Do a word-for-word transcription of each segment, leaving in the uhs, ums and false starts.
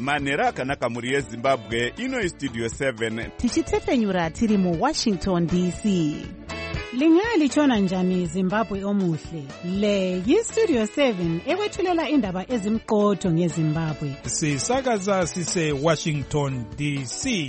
manhero akanaka mhuri yezimbabwe. Ino Studio seven tichitefenyura tiri muWashington D C. Lingalitshona njani Zimbabwe omuhle? Le yiStudio seven ekwethulela indaba ezimqotho ngeZimbabwe. Sisakaza sise Washington D C.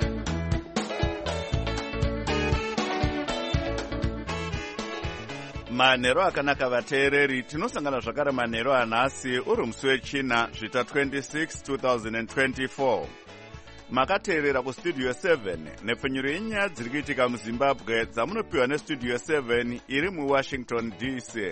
manhero akanaka vateereri, tinosangana zvakare manhero anhasi uri musi wechina zvita twenty-six two thousand twenty-four. Makateerera kuStudio seven nepfenyuro yenyaya dziri kuitika muZimbabwe dzamunopiwa neStudio seven iri muWashington D C.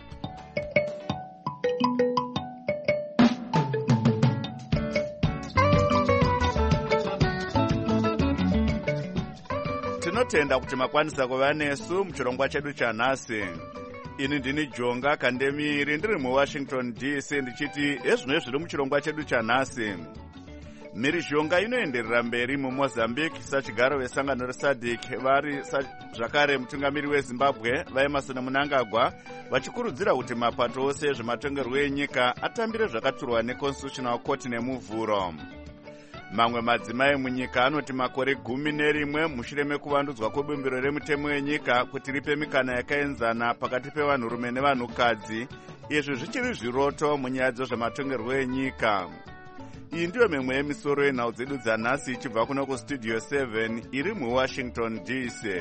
Tinotenda kuti makwanisa kuva nesu muchirongwa chedu chanhasi. Ini ndini Jonga Kandemiri ndiri muWashington D C ndichiti ezvino zviri muchirongwa chedu chanhasi. Mhirizhonga inoenderera mberi muMozambique sachigaro vesangano reSADC vari zvakare mutungamiri weZimbabwe vaEmerson Mnangagwa vachikurudzira kuti mapato ose ezvematongerwo enyika atambire zvakaturwa neConstitutional Court nemuvhuro. Mamwe madzimai munyika anoti makore gumi nerimwe mushure mekuvandudzwa kwebumbiro remutemo wenyika kuti ripe mikana yakaenzana pakati pevanhurume nevanhukadzi, izvi zvichiri zviroto munyaya dzezvematongerwo enyika. Iyi ndiyo mimwe yemisoro yenhau dzedu dzanhasi ichibva kuno kuStudio seven iri muWashington D C.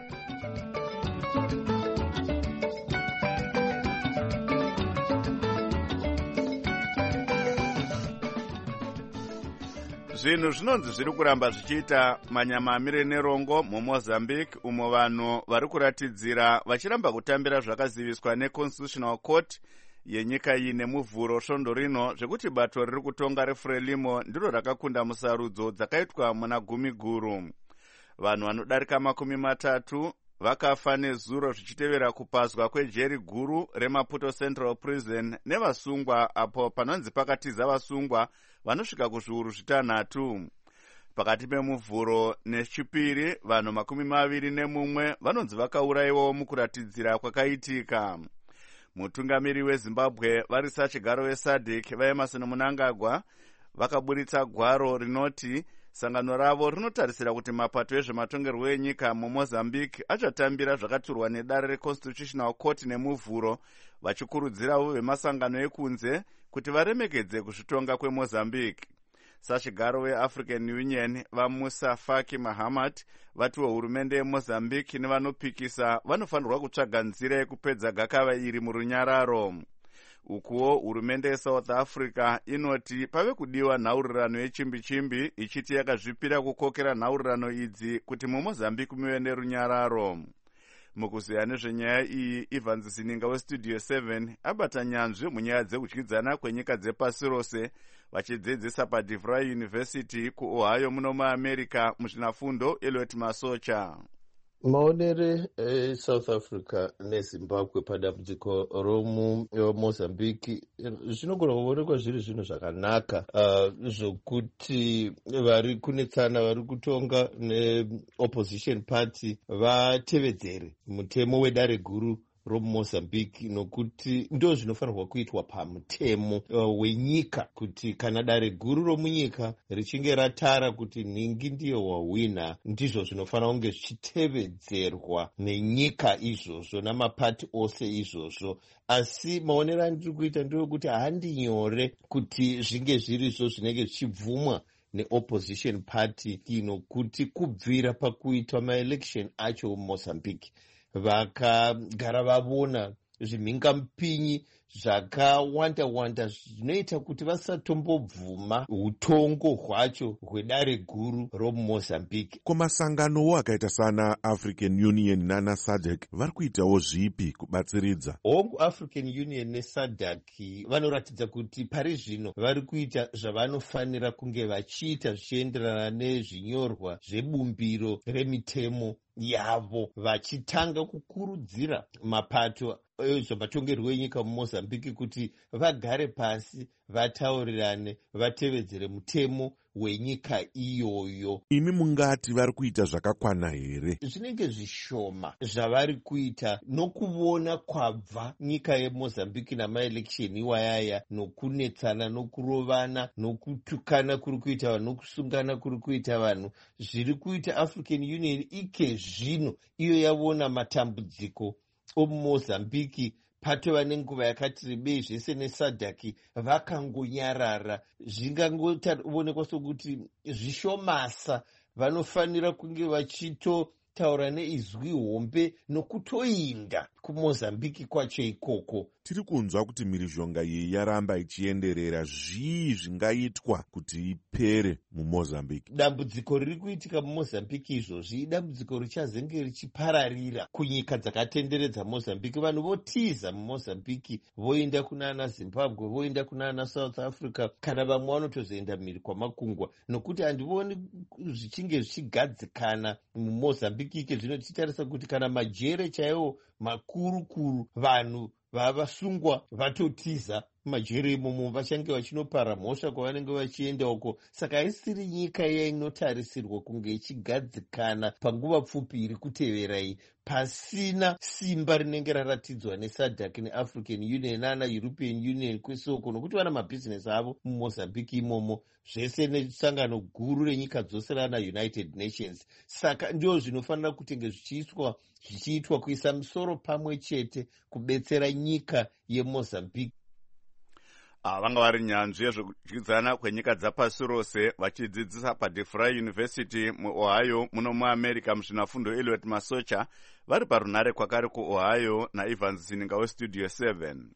Zvinhu zvinonzi zviri kuramba zvichiita manyamamire nerongo muMozambique, umo vanhu vari kuratidzira vachiramba kutambira zvakaziviswa neConstitutional Court yenyika iyi nemuvhuro svondo rino zvekuti bato riri kutonga reFrelimo ndiro rakakunda musarudzo dzakaitwa muna gumi guru. Vanhu vanodarika makumi matatu vakafa nezuro zvichitevera kupazwa kwejeri guru reMaputo Central Prison nevasungwa apo panonzi pakatiza vasungwa vanosvika kuzviuru zvitanhatu. Pakati pemuvhuro nechipiri vanhu makumi maviri nemumwe vanonzi vakaurayiwawo mukuratidzira kwakaitika. Mutungamiri weZimbabwe vari sachigaro weSADC vaEmerson Mnangagwa vakaburitsa gwaro rinoti sangano ravo rinotarisira kuti mapato ezvematongerwo enyika muMozambique achatambira zvakaturwa nedare reConstitutional Court nemuvhuro, vachikurudzirawo vemasangano ekunze kuti varemekedze kuzvitonga kweMozambique. Sachigaro weAfrican Union vaMusa Faki Mahamat vatiwo hurumende yeMozambique nevanopikisa vanofanirwa kutsvaga nzira yekupedza gakava iri murunyararo. Ukuwo hurumende yeSouth Africa inoti pave kudiwa nhaurirano yechimbi-chimbi ichiti yakazvipira kukokera nhaurirano idzi kuti muMozambique muve nerunyararo. Mukuziya nezvenyaya iyi, Ivan Zininga weStudio seven abata nyanzvi munyaya dzekudyidzana kwenyika dzepasi rose vachidzidzisa paDeVry University kuOhio muno muAmerica muzvinafundo Elliot Masocha. Maonere eSouth Africa neZimbabwe padambudziko romuMozambique zvinogona kuonekwa zviri zvinhu zvakanaka uh, zvokuti vari kunetsana vari kutonga neopposition party vatevedzere mutemo wedare guru romuMozambique, nokuti ndo zvinofanirwa kuitwa pamutemo uh, wenyika, kuti kana dare guru romunyika richinge ratara kuti nhingi ndiyo wahwina, ndizvo zvinofanira kunge zvichitevedzerwa nenyika izvozvo namapati ose izvozvo. Asi maonero andiri kuita ndeyekuti handi nyore kuti zvinge zvirizvo zvinenge zvichibvumwa neopposition party ino, kuti kubvira pakuitwa maelection acho muMozambique vakagara vavona zvimhingamupinyi zvakawanda-wanda zvinoita kuti vasatombobvuma utongo hwacho hwedare guru romuMozambique. Kumasanganowo akaita sana African Union nana SADC vari kuitawo zvipi kubatsiridza? Hongu African Union neSADC vanoratidza kuti pari zvino vari kuita zvavanofanira kunge vachiita zvichienderana nezvinyorwa zvebumbiro remitemo yavo, vachitanga kukurudzira mapato zvematongerwo enyika mumozambique kuti vagare pasi vataurirane vatevedzere mutemo wenyika iyoyo. Imi mungati vari kuita zvakakwana here? Zvinenge zvishoma zvavari kuita nokuona kwabva nyika yemozambique namaeleksheni iwayaya, nokunetsana, nokurovana, nokutukana kuri kuita vanhu, nokusungana kuri kuita vanhu. Zviri kuita African Union ike zvino iyo yaona matambudziko omumozambique patova nenguva yakati rebei zvese nesadhaki vakangonyarara. Zvingangoonekwa sokuti zvishomasa. Vanofanira kunge vachitotaura neizwi hombe nokutoinda kumozambique kwacho ikoko. Tiri kunzwa kuti mhirizhonga iyi yaramba ichienderera. Zvii zvingaitwa kuti ipere mumozambique? Dambudziko riri kuitika mumozambique izvozvi idambudziko richazenge richipararira kunyika dzakatenderedza mozambique. Vanhu votiza mumozambique voenda kunana Zimbabwe, voenda kunana South Africa, kana vamwe vanotozoenda mhiri kwamakungwa, nokuti handioni zvichinge zvichigadzikana mumozambique ike zvino. Tichitarisa kuti kana majere chaiwo makuru kuru vanhu vavasungwa vatotiza majere imomo, vachange vachinopara mhosva kwavanenge vachienda uko. Saka isiri nyika iya inotarisirwa kunge ichigadzikana panguva pfupi iri kutevera iyi, pasina simba rinenge raratidzwa nesadhak neafrican union nana european union kwesoko, nokuti vana mabhizinesi avo mumozambique imomo, zvese nesangano guru renyika dzose rana United Nations. Saka ndio zvinofanira kutenge zvichiitwa zvichiitwa kuisa musoro pamwe chete kubetsera nyika yemozambique. Vanga vari nyanzvi yezvekudyidzana kwenyika dzapasi rose vachidzidzisa paDeFry University muOhio muno muAmerica muzvinafundo Elliot Masocha vari parunhare kwakare kuOhio naIvans Zininga weStudio seven.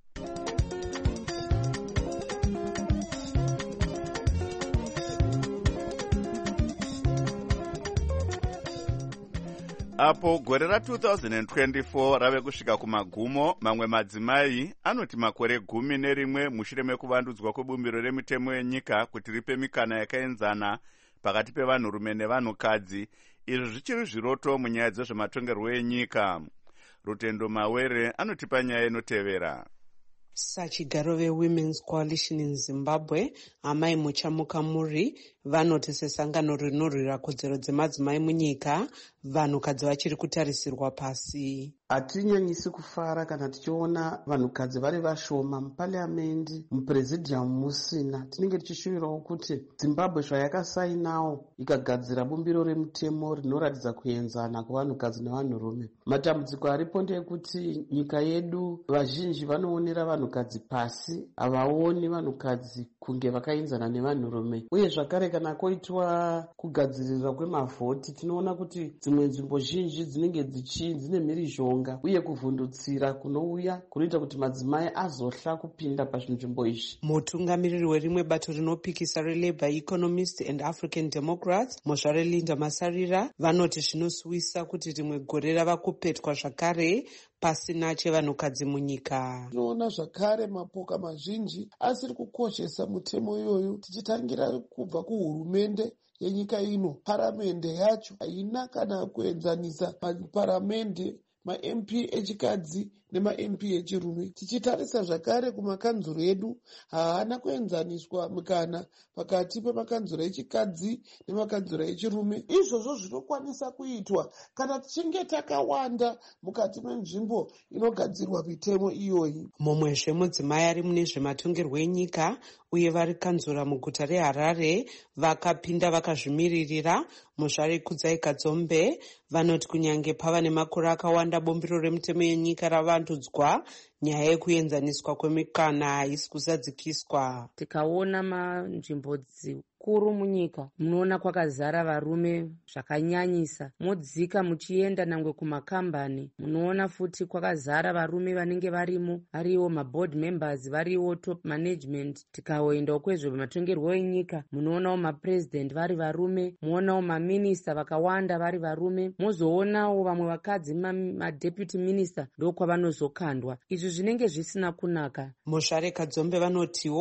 Apo gore ra two thousand twenty-four rave kusvika kumagumo, mamwe madzimai anoti makore gumi nerimwe mushure mekuvandudzwa kwebumbiro remitemo yenyika kuti ripe mikana yakaenzana pakati pevanhurume nevanhukadzi, izvi zvichiri zviroto munyaya dzezvematongerwo enyika. Rutendo Mawere anotipa nyaya inotevera. Sachigaro veWomen's Coalition in Zimbabwe, Amai Muchamuka Muri, vanoti sesangano rinorwira kodzero dzemadzimai munyika, vanhukadzi vachiri kutarisirwa pasi. Hatinyanyisi kufara kana tichiona vanhukadzi vari vashoma mupariamendi, mupresidium musina. Tinenge tichishuvirawo kuti Zimbabwe zvayakasainawo ikagadzira bumbiro remutemo rinoratidza kuenzana kwevanhukadzi nevanhurume. Matambudziko aripo ndeyekuti nyika yedu vazhinji vanoonera vanhukadzi pasi, havaoni vanhukadzi kunge vakaenzana nevanhurume. Uye zvakare kana koitwa kugadzirirwa kwemavhoti, tinoona kuti dzimwe nzvimbo zhinji dzinenge dzine mhirizhonga uye kuvhundutsira kunouya kunoita kuti madzimai azohla kupinda pazvinzvimbo izvi. Mutungamiriri werimwe bato rinopikisa reLabour Economist and African Democrats, Mozvare Linda Masarira, vanoti zvinosiwisa kuti rimwe gore rava kupetwa zvakare pasina chevanhukadzi munyika. Tinoona zvakare mapoka mazhinji asiri kukoshesa mutemo iyoyo, tichitangira kubva kuhurumende yenyika ino. Paramende yacho haina kana kuenzanisa maparamende ma-M P echikadzi nema-M P echirume. Tichitarisa zvakare kumakanzuro edu, haana kuenzaniswa mukana pakati pemakanzuro echikadzi nemakanzuro echirume. Izvozvo zvinokwanisa kuitwa kana tichinge takawanda mukati menzvimbo inogadzirwa mitemo iyoyi. Mumwezve mudzimai ari mune zvematongerwo enyika uye vari kanzura muguta reHarare vakapinda vakazvimiririra, Muzvare Kudzai Kadzombe, vanoti kunyange pava nemakore akawanda bombiro remutemo yenyika ravandudzwa, nyaya yekuenzaniswa kwemikana haisi kusadzikiswa. Tikaona manzvimbo dzikuru munyika munoona kwakazara varume zvakanyanyisa, modzika muchienda nangwe kumakambani munoona futi kwakazara varume vanenge varimo, variwo maboard members, variwo top management. Tikaoendawo kwezvo matongerwo enyika munoonawo mapresident vari varume, muonawo maminista vakawanda vari varume, mozoonawo vamwe vakadzi madeputy minister ndokwavanozokandwa. Izvi zvinenge zvisina kunaka. Muzvare Kadzombe vanotiwo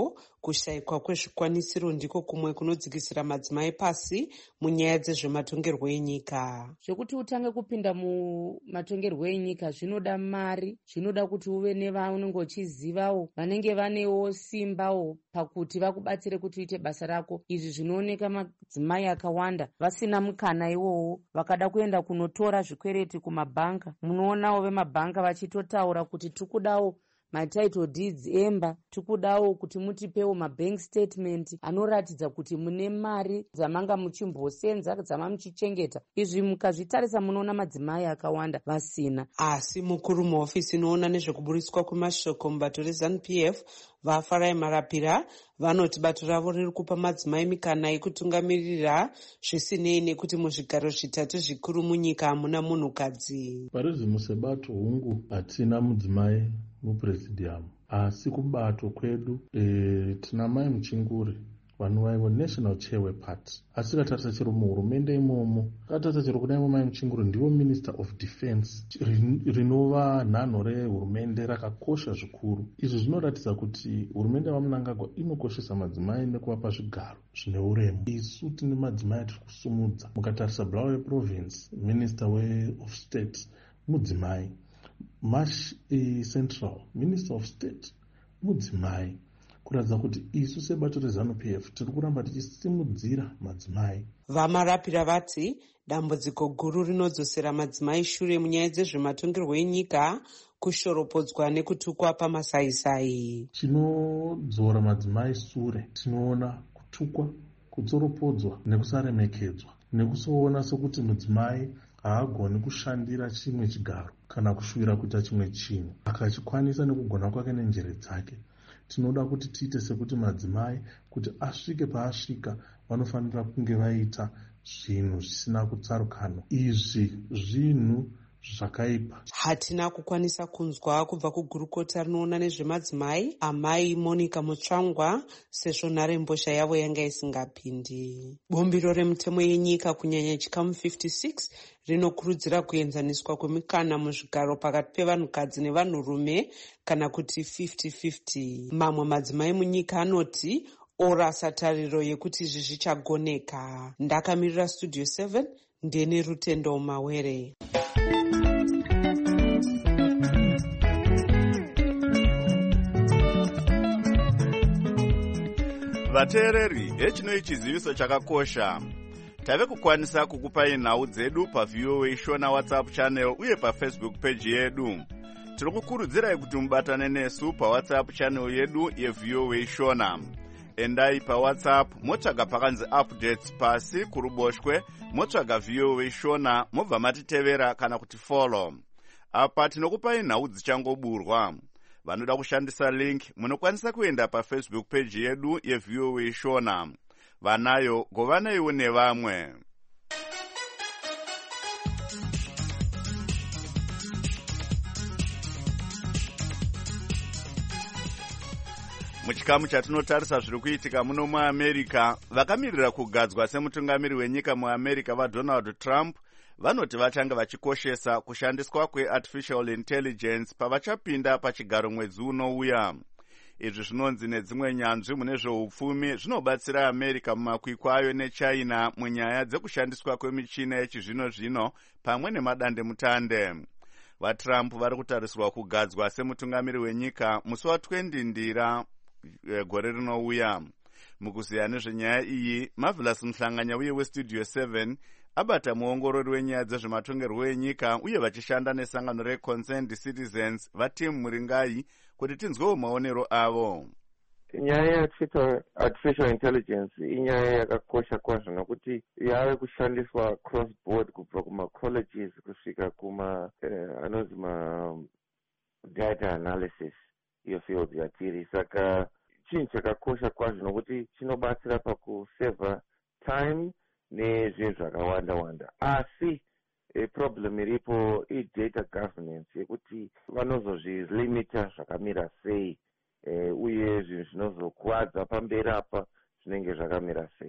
kushayikwa kwezvikwanisiro ndiko kumwe kunodzikisira madzimai pasi munyaya dzezvematongerwo enyika. Zvekuti utange kupinda mumatongerwo enyika zvinoda mari, zvinoda kuti uve nevaunenge uchizivawo vanenge vanewo simbawo pakuti vakubatsire kuti uite basa rako. Izvi zvinooneka madzimai akawanda vasina mukana iwowo, vakada kuenda kunotora zvikwereti kumabhanka. Munoonawo vemabhanka vachitotaura kuti tikudawo matitle deeds emba, tikudawo kuti mutipewo mabank statement anoratidza kuti mune mari dzamanga muchimbosenza dzama muchichengeta. Izvi mukazvitarisa munoona madzimai akawanda vasina. Asi mukuru muhofisi inoona nezvekuburiswa kwemashoko mubato reZANU P F vaFarai Marapira vanoti bato ravo riri kupa madzimai mikana yekutungamirira zvisinei nekuti muzvigaro zvitatu zvikuru munyika hamuna munhukadzi. Parizimu sebato hungu hatina mudzimai mupresidium, asi kubato kwedu e, tina mai Muchinguri vanowaiwo national chair weparty. Asi katarisa chero muhurumende imomo, katarisa chero kudaimo mai Muchinguri ndiwo minister of defense, rinova nhanho rehurumende rakakosha zvikuru. Izvi zvinoratidza kuti hurumende yaMnangagwa inokoshesa madzimai nekuvapa zvigaro zvine uremu. Isu tine madzimai atiri kusumudza. Mukatarisa Bulawayo province, minister we of state mudzimai. Mash e, Central Minister of State mudzimai. Kuratidza kuti isu sebato reZANU P F tiri kuramba tichisimudzira madzimai. VaMarapira vati dambudziko guru rinodzosera madzimai shure munyaya dzezvematongerwo enyika kushoropodzwa nekutukwa pamasaisai. Chinodzora madzimai sure tinoona kutukwa, kutsoropodzwa nekusaremekedzwa, nekusoona sokuti mudzimai haagoni kushandira chimwe chigaro kana kushuvira kuita chimwe chinhu akachikwanisa nekugona kwake nenjere dzake. Tinoda kuti tiite sekuti madzimai kuti asvike paasvika vanofanira kunge vaita zvinhu zvisina kutsarukano. Izvi zvinhu zvakaipa. Hatina kukwanisa kunzwa kubva kugurukota rinoona nezvemadzimai amai Monica Mutsvangwa sezvo nharembozha yavo yanga isingapindi. Bumbiro remutemo yenyika kunyanya chikamu fifty-six rinokurudzira kuenzaniswa kwemikana muzvigaro pakati pevanhukadzi nevanhurume kana kuti fifty fifty. Mamwe madzimai munyika anoti orasa tariro yekuti izvi zvichagoneka. Ndakamirira Studio seven ndene Rutendo Mawere. Vateereri, echinoi chiziviso chakakosha. Tave kukwanisa kukupai nhau dzedu paV O A Shona WhatsApp channel uye paFacebook page yedu. Tiri kukurudzirai kuti mubatane nesu paWhatsApp channel yedu yeV O A Shona. Endai paWhatsApp motsvaga pakanzi updates pasi kuruboshwe, motsvaga V O A Shona mobva matitevera kana kuti follow. Apa tinokupai nhau dzichangoburwa. Vanoda kushandisa link munokwanisa kuenda paFacebook page yedu yeV O A Shona. Vanayo govanaiwo nevamwe. Muchikamu chatinotarisa zviri kuitika muno muAmerica, vakamirira kugadzwa semutungamiri wenyika muAmerica vaDonald Trump vanoti vachanga vachikoshesa kushandiswa kweartificial intelligence pavachapinda pachigaro mwedzi unouya. Izvi zvinonzi nedzimwe nyanzvi mune zveupfumi zvinobatsira America mumakwikwi ayo neChina munyaya dzekushandiswa kwemichina yechizvino-zvino pamwe nemadandemutande. VaTrump vari kutarisirwa kugadzwa semutungamiri wenyika musi wa-twenty ndira gore rinouya. Mukuziya nezvenyaya iyi, Marvelous Mhlanganya uye weStudio seven abata muongorori wenyaya dzezvematongerwo enyika uye vachishanda nesangano reConcerned Citizens vatimu Muringai kuti tinzwewo maonero avo. Nyaya yeartificial intelligence inyaya yakakosha kwazvo nokuti yave kushandiswa cross board kubva kumacolleges kusvika kuma uh, anonzi ma data analysis iyo field yatiri. Saka chinhu chakakosha kwazvo nokuti chinobatsira pakuseva time nezvinhu zvakawanda wanda. Asi e problem iripo i-data governance yekuti vanozozvilimita zvakamira sei e, uye zvinhu zvinozokuwadza pamberi apa zvinenge zvakamira sei.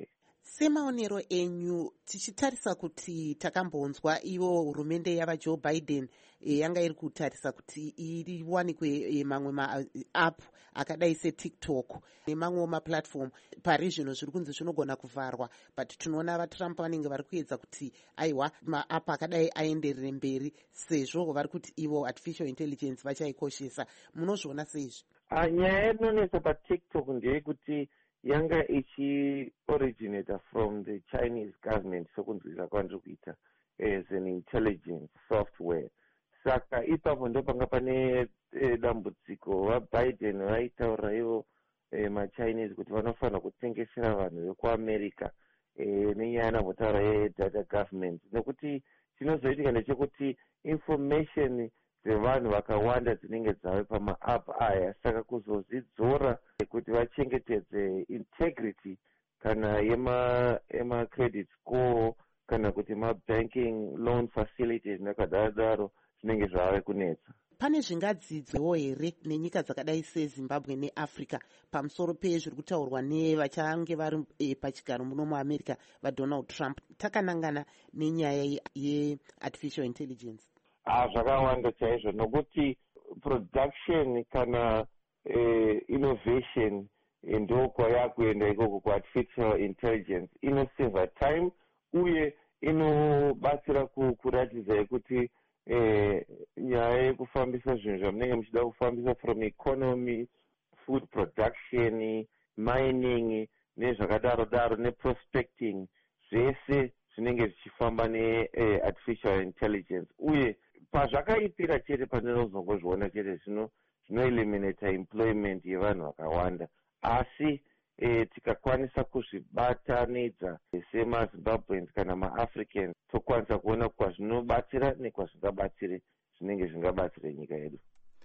Semaonero enyu tichitarisa kuti takambonzwa ivo hurumende yavajoe Biden e, yanga iri kutarisa kuti iriwanikwe e, mamwe maapp akadai setiktok nemamwewo maplatform pari zvino zviri kunzi zvinogona kuvharwa, but tinoona vatrump vanenge vari kuedza kuti aiwa maapp akadai aenderere mberi sezvo vari kuti ivo artificial intelligence vachaikoshesa. Munozviona seizvi? Uh, nyaya inonetsa patiktok ndeyekuti yanga ichi-originator from the Chinese government sokunzwisa kwandiri kuita as an intelligence software. Saka ipapo ndo panga pane e, dambudziko vaBiden vaitaura ivo e, machinese kuti vanofanira kutengesera vanhu vekuamerica e, nenyaya yanambotaura yedata government, nekuti chinozoitika ndechekuti information dzevanhu vakawanda dzinenge dzave pamaapp aya, saka kuzozidzora kuti vachengetedze integrity kana yema ema credit score kana kuti mabanking loan facilities nakadaro zvinenge zvave kunetsa. Pane zvingadzidzwewo here nenyika dzakadai seZimbabwe neAfrica pamusoro pezviri kutaurwa nevachange vari e, pachigaro muno muAmerica vaDonald Trump takanangana nenyaya yeartificial intelligence? Ah, zvakawanda chaizvo, nokuti production kana eh, innovation ndo kwayakuenda ikoko kuartificial intelligence inoseva time uye inobatsira kuratidza yekuti eh, nyaya yekufambisa zvinhu zvamunenge muchida kufambisa from economy, food production, mining nezvakadaro daro neprospecting, zvese zvinenge zvichifamba neartificial eh, intelligence. Uye pazvakaipira chete pandinozongozviona chete zvino zvinoeliminata employment yevanhu vakawanda, asi e, tikakwanisa kuzvibatanidza semaZimbabweans kana maAfricans tokwanisa kuona kwazvinobatsira nekwazvingabatsire zvinenge zvingabatsire nyika yedu.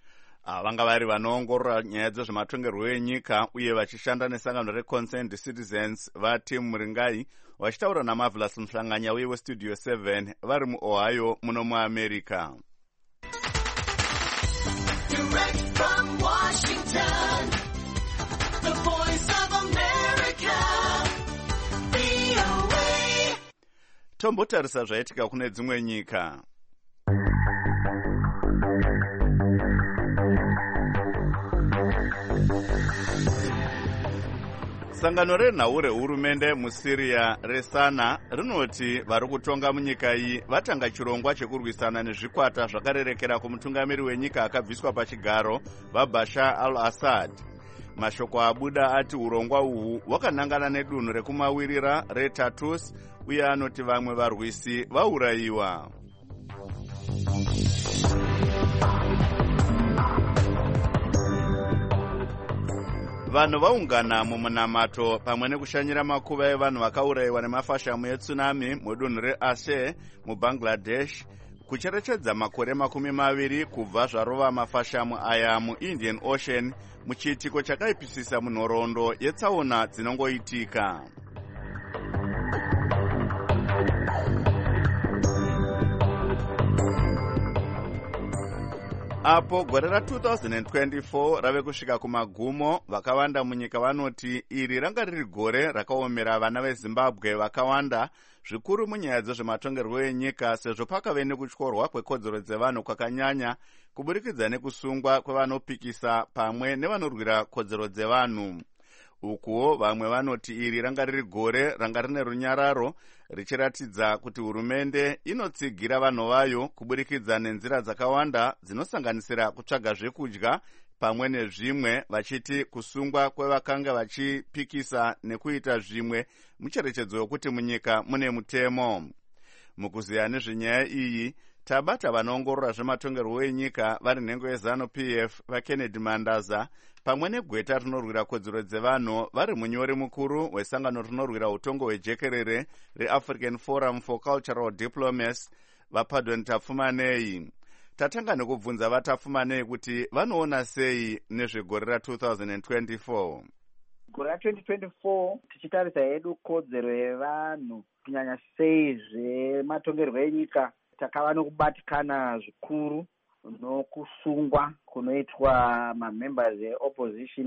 Vanga vari vanoongorora nyaya dzezvematongerwo enyika uye vachishanda nesangano reConcerned Citizens vaTim Muringai vachitaura naMarvelous Mhlanganya uye weStudio seven vari muOhio muno muAmerica. Direct from Washington, the voice of America, V O A. Tombotarisa zvaitika kune dzimwe nyika. Sangano renhau rehurumende muSyria reSana rinoti vari kutonga munyika iyi vatanga chirongwa chekurwisana nezvikwata zvakarerekera kumutungamiri wenyika akabviswa pachigaro vaBashar al-Assad. Mashoko abuda ati urongwa uhu hwakanangana nedunhu rekumawirira reTartus uye anoti vamwe varwisi vaurayiwa. Vanhu vaungana mumunamato pamwe nekushanyira makuva evanhu vakaurayiwa nemafashamu etsunami mudunhu reAceh muBangladesh kucherechedza makore makumi maviri kubva zvarova mafashamu aya muIndian Ocean muchiitiko chakaipisisa munhoroondo yetsaona dzinongoitika. Apo gore ra two thousand twenty-four rave kusvika kumagumo, vakawanda munyika vanoti iri ranga riri gore rakaomera vana veZimbabwe vakawanda zvikuru munyaya dzezvematongerwo enyika sezvo pakave nekutyorwa kwekodzero dzevanhu kwakanyanya kuburikidza nekusungwa kwevanopikisa pamwe nevanorwira kodzero dzevanhu. Ukuwo vamwe vanoti iri ranga riri gore ranga rine runyararo richiratidza kuti hurumende inotsigira vanhu vayo kuburikidza nenzira dzakawanda dzinosanganisira kutsvaga zvekudya pamwe nezvimwe, vachiti kusungwa kwevakanga vachipikisa nekuita zvimwe mucherechedzo yokuti munyika mune mutemo. Mukuziya nezvenyaya iyi tabata vanoongorora zvematongerwo enyika vari nhengo yeZanu P F vaKennedy Mandaza pamwe negweta rinorwira kodzero dzevanhu vari munyori mukuru wesangano rinorwira utongo hwejekerere reAfrican Forum for Cultural Diplomacy vaPardon Tafumanei. Tatanga nekubvunza vaTafumanei kuti vanoona sei nezvegore ra two thousand twenty-four. Gore ra twenty twenty-four tichitarisa hedu kodzero yevanhu kunyanya sei zvematongerwo enyika takava nokubatikana zvikuru nokusungwa kunoitwa mamembers eopposition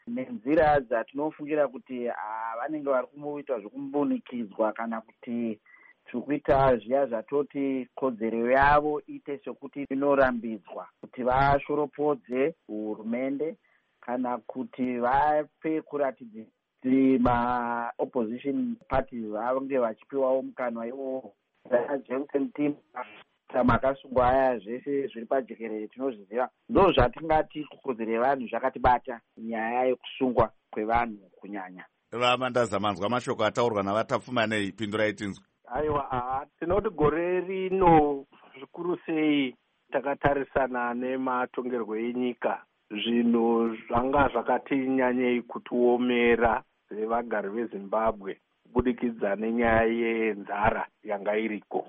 nenzira dzatinofungira kuti vanenge vari kumboita zvekumbunikidzwa kana kuti tikuita zviya zvatoti kodzero yavo ite sekuti inorambidzwa kuti vashoropodze hurumende kana kuti vape kuratidza kuti maopposition parties vange vachipiwawo mukanwa iwowo. Jameson team makasungwa aya zvese zviri pajekerere tinozviziva, ndo zvatingati kukodzero yevanhu zvakatibata nyaya yekusungwa kwevanhu kunyanya. Vamandaza, manzwa mashoko ataurwa navatapfumanei, pindurai tinzwe. Aiwa, tinoti gore rino zvikuru sei takatarisana nematongerwo enyika, zvinhu zvanga zvakati nyanyei kutiomera sevagari veZimbabwe kubudikidza nenyaya yenzara yanga iriko.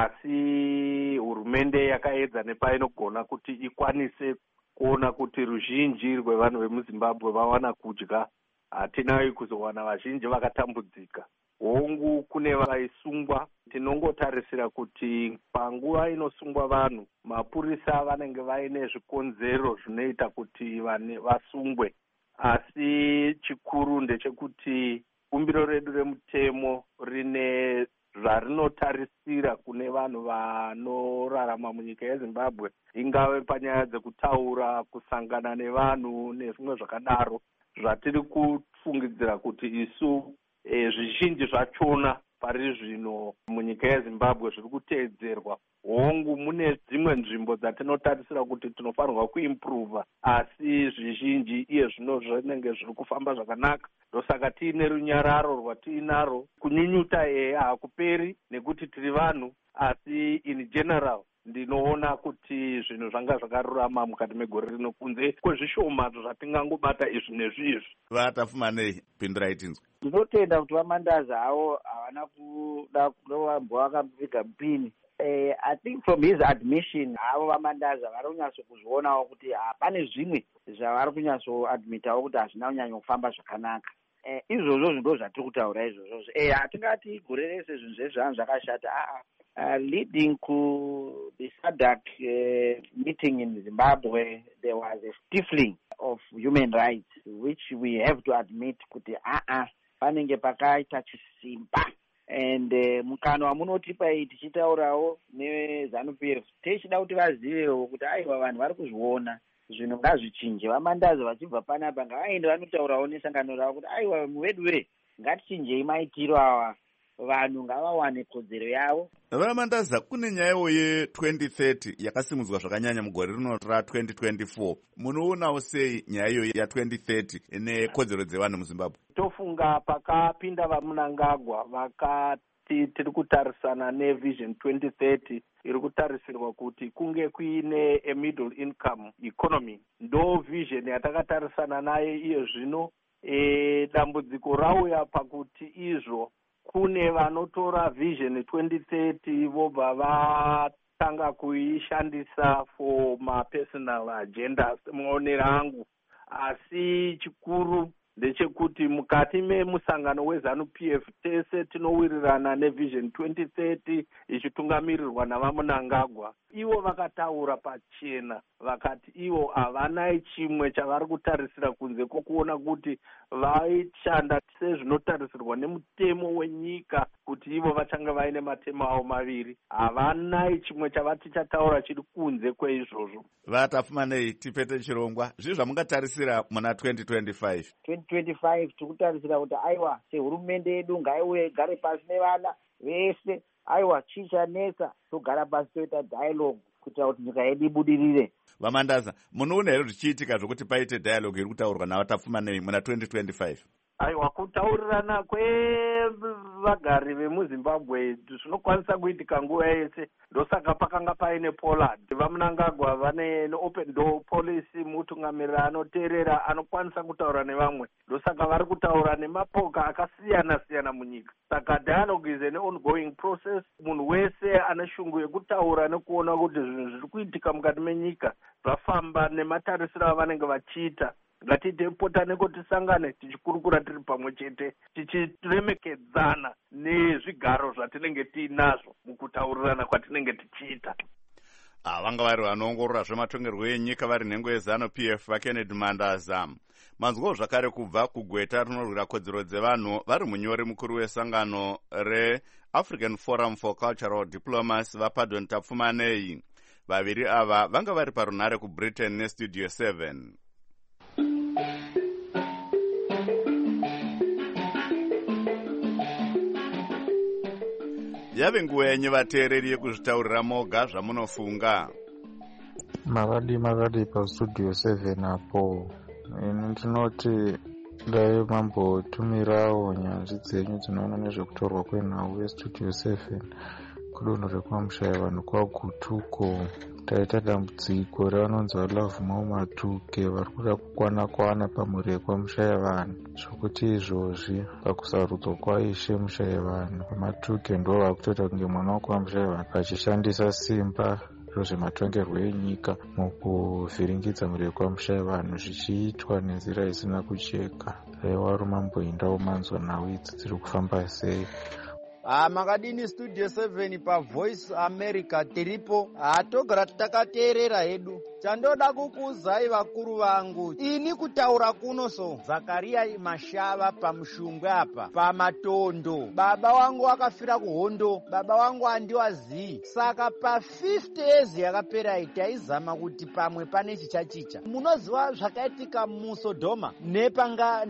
Asi hurumende yakaedza nepainogona kuti ikwanise kuona kuti ruzhinji rwevanhu vemuZimbabwe vawana kudya. Hatinai kuzowana vazhinji vakatambudzika. Hongu kune vaisungwa, tinongotarisira kuti panguva inosungwa vanhu, mapurisa vanenge vaine zvikonzero zvinoita kuti vasungwe. Asi chikuru ndechekuti bumbiro redu remutemo rine zvarinotarisira kune vanhu vanorarama munyika yeZimbabwe, ingave panyaya dzekutaura, kusangana nevanhu nezvimwe zvakadaro, zvatiri kufungidzira kuti isu e, zvizhinji zvachona pari zvino munyika yeZimbabwe zviri kuteedzerwa. Hongu mune dzimwe nzvimbo dzatinotarisira kuti tinofanirwa kuimprova, asi zvizhinji iye zvino zvinenge zviri kufamba zvakanaka. Ndosaka tiine runyararo rwatiinaro, kunyunyuta eya hakuperi nekuti tiri vanhu, asi in general ndinoona kuti zvinhu zvanga zvakarurama mukati megore rino kunze kwezvishoma zvatingangobata izvi nezvizvi. Vatapfumanei, pindurai tinzwe. Ndinotenda kuti vamandaza havo havana kuda kuvambwa vakaviga mupini. Uh, I think from his admission havo vamandaza vari kunyatsokuzvionawo kuti hapane zvimwe zvavari kunyatsoadmitawo kuti hazvina kunyanya kufamba zvakanaka. Uh, izvozvo ndo zvatiri kutaura izvozvo. Eh, hatingati gore rese zvinhu zvezvanhu zvakashata. Ah, uh, leading to the SADC uh, meeting in Zimbabwe, there was a stifling of human rights, which we have to admit kuti ah ah panenge pakaita chisimba. And uh, mukano wamunotipa iyi tichitaurawo neZANU-P F tichida kuti vazivewo kuti aiwa vanhu vari kuzviona zvinhu ngazvichinje. Vamandaza vachibva panapa ngavaende vanotaurawo nesangano ravo kuti aiwa muvedu we ngatichinjei maitiro awa, vanhu ngavawane kodzero yavo. Vamandaza, kune nyayawo ye-twenty thirty yakasimudzwa zvakanyanya mugore rino ra-twenty twenty-four. Munoonawo sei nyayayo ya-twenty thirty nekodzero dzevanhu muZimbabwe? Tofunga pakapinda vaMnangagwa vakati tiri kutarisana nevision twenty thirty iri kutarisirwa kuti kunge kuine a middle income economy. Ndo vision yatakatarisana naye iye zvino. E, dambudziko rauya pakuti izvo kune vanotora vision twenty thirty vobva vatanga kuishandisa for ma-personal agendas maonero angu. Asi chikuru ndechekuti mukati memusangano weZANU-P F tese tinowirirana nevision twenty thirty ichitungamirirwa navaMnangagwa. Ivo vakataura pachena vakati ivo havana chimwe chavari kutarisira kunze kwokuona kuti vaishanda sezvinotarisirwa nemutemo wenyika kuti ivo vachange vaine matemo avo maviri. Havana chimwe chavati chataura chiri kunze kweizvozvo. Vatapfumanei, tipete chirongwa. Zvii zvamungatarisira muna twenty twenty-five? twenty twenty-five tikutarisira kuti aiwa sehurumende yedu ngaiuye igare pasi nevana vese, aiwa chichanetsa togara pasi toita dialogue kuita kuti nyika yedu ibudirire. Vamandaza, munoona here zvichiitika zvokuti paite dialogue iri kutaurwa navatapfumanei muna twenty twenty-five? Aiwa, kutaurirana kwevagari vemuZimbabwe zvinokwanisa kuitika nguva yese. Ndosaka pakanga paine Poland. VaMnangagwa vane open door policy, mutungamirira anoteerera anokwanisa kutaura nevamwe. Ndosaka vari kutaura nemapoka akasiyana siyana munyika. Saka dialogue is an ongoing process. Munhu wese ane shungu yekutaura nekuona kuti zvinhu zviri kuitika mukati menyika zvafamba nematarisiro avanenge vachiita. Ngatite potane kuti tisangane tichikurukura tiri pamwe chete tichiremekedzana nezvigaro zvatinenge tiinazvo mukutaurirana kwatinenge tichiita. Ah, vanga vari vanoongorora zvematongerwo enyika vari nhengo yeZANU-P F vaKennedy Mandaza. manzwawo zvakare kubva kugweta rinorwira kodzero dzevanhu vari munyori mukuru wesangano reAfrican Forum for Cultural Diplomacy vaPardon Tapfumanei. Vaviri ava vanga vari parunhare kuBritain neStudio seven. Yave nguva yenyu vateereri yekuzvitaurira moga zvamunofunga. Makadi makadi paStudio seven apo. Ini ndinoti dai mambotumirawo nyanzvi dzenyu dzinoona nezvekutorwa kwenhau veStudio seven kudonho rekwaMushaya vanhu kwagutuko. Taita dambudziko revanonzi vaLove Mau Matuke vari kuda kukwana kwana pamhuri yekwaMushaya vanhu, zvokuti izvozvi pakusarudzwa kwaishe Mushaya vanhu Matuke ndo vakutoita kunge mwana wekwaMushaya vanhu vachishandisa simba rozvematongerwo enyika mukuvhiringidza mhuri yekwaMushaya vanhu zvichiitwa nenzira isina kucheka. Aiwa rumamboindawo manzwa nhau idzi dziri kufamba sei. Ah, makadini Studio seven pa Voice America tiripo. Hatogara takateerera hedu. Chandoda kukuuzai vakuru vangu. Ini kutaura kuno so. Zakaria Mashava pamushungwe apa. Pamatondo. Baba wangu wakafira kuhondo. Baba wangu handiwazii. Saka pa fifty years yakapera taizama kuti pamwe pane chichachicha. Munoziva zvakaitika muSodoma nepanga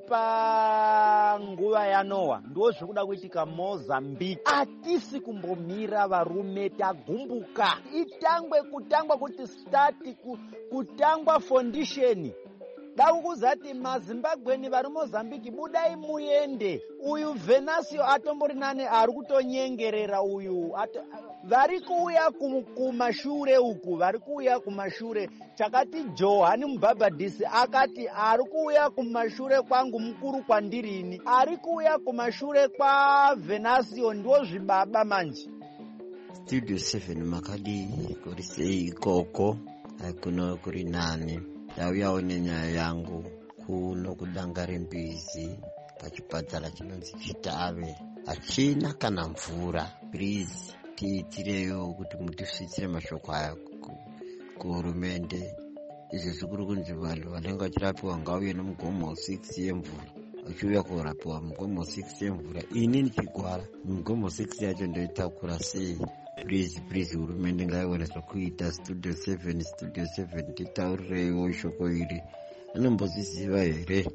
nepa nguva ya Noah. Ndo zvikuda kuitika Mozambique. Atisi kumbomira varume tagumbuka. Itangwe kutangwa kuti start kutangwa foundation. Dakukuzati maZimbabweni vari Mozambique budai muende. Uyu Venasio atombori nane ari kutonyengerera uyu. Vari kuuya kumashure uku, vari kuuya kumashure. Chakati Johani Mubhabhadhisi akati ari kuuya kumashure kwangu mukuru kwandirini. Ari kuuya kumashure kwa Venasio ndo zvibaba manje. Studio seven makadi kuri sei ikoko kuno kuri nani. Yauyawo nenyaya yangu kuno kudanga rembizi pachipatara chinonzi Chitave. Hachina kana mvura. Please tiitireyo kuti mutisvitsire mashoko aya kuhurumende. Izvi zvikuru kunzi vanhu vanenge vachirapiwa ngauye nomugomo six yemvura. Vachiuya kurapiwa mugomo six yemvura. Ini ndichigwara mugomo six yacho ndoitakura sei. Please, please, hurumende ngaione zvokuita. Studio seven, Studio seven, titaurireiwo shoko iri. Anombozviziva here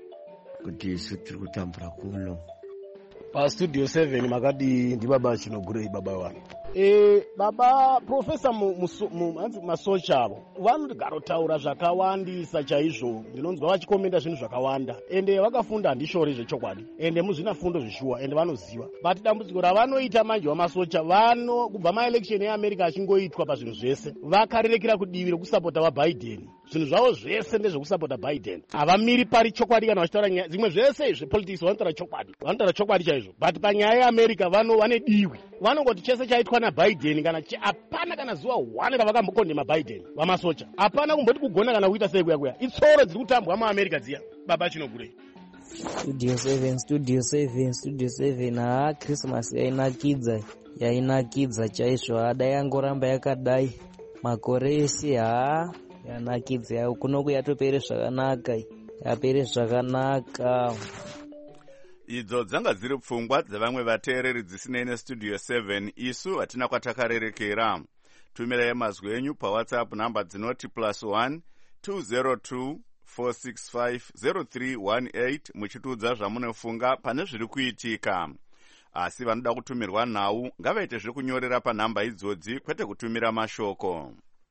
kuti isu tiri kutambura kuno? PaStudio seven makadi ndibaba Chinogurei baba vanhu. E, baba Professor Masocha avo vanogarotaura zvakawandisa chaizvo. Ndinonzwa vachikomenda zvinhu zvakawanda ende vakafunda handishori zvechokwadi ende muzvina fundo zvishuwa ende vanoziva. But dambudziko ravanoita manje vaMasocha vano kubva maelection eAmerica achingoitwa pazvinhu zvese vakarerekera kudivi rekusapota vaBiden. Zvinhu zvavo zvese ndezvekusapota Biden. Havamiri pari chokwadi kana vachitaura nyaya dzimwe zvese zvepolitics vanotaura chokwadi. Vanotaura chokwadi chaizvo. But panyaya yeAmerica vano vane diwi. Vanongoti chese chaitwa naBiden kana hapana kana zuva one ravakambokondema Biden vaMasocha. Hapana kumboti kugona kana kuita sei kuya kuya. Itsoro dziri kutambwa muAmerica dziya. Baba Chinogurei. Studio seven, Studio seven, Studio seven. Ah, Christmas yainakidza. Yainakidza chaizvo. Adai yangoramba yakadai. Makore ese ah yanakidza kuno kuyatopere zvakanaka. Yapere zvakanaka. Idzo dzanga dziri pfungwa dzevamwe vateereri dzisinei neStudio seven. Isu hatina kwatakarerekera. Tumirai mazwi enyu paWhatsApp namba dzinoti plus one two zero two four six five zero three one eight muchitiudza zvamunofunga pane zviri kuitika. Asi vanoda kutumirwa nhau ngavaite zviri kunyorera panhamba idzodzi kwete kutumira mashoko.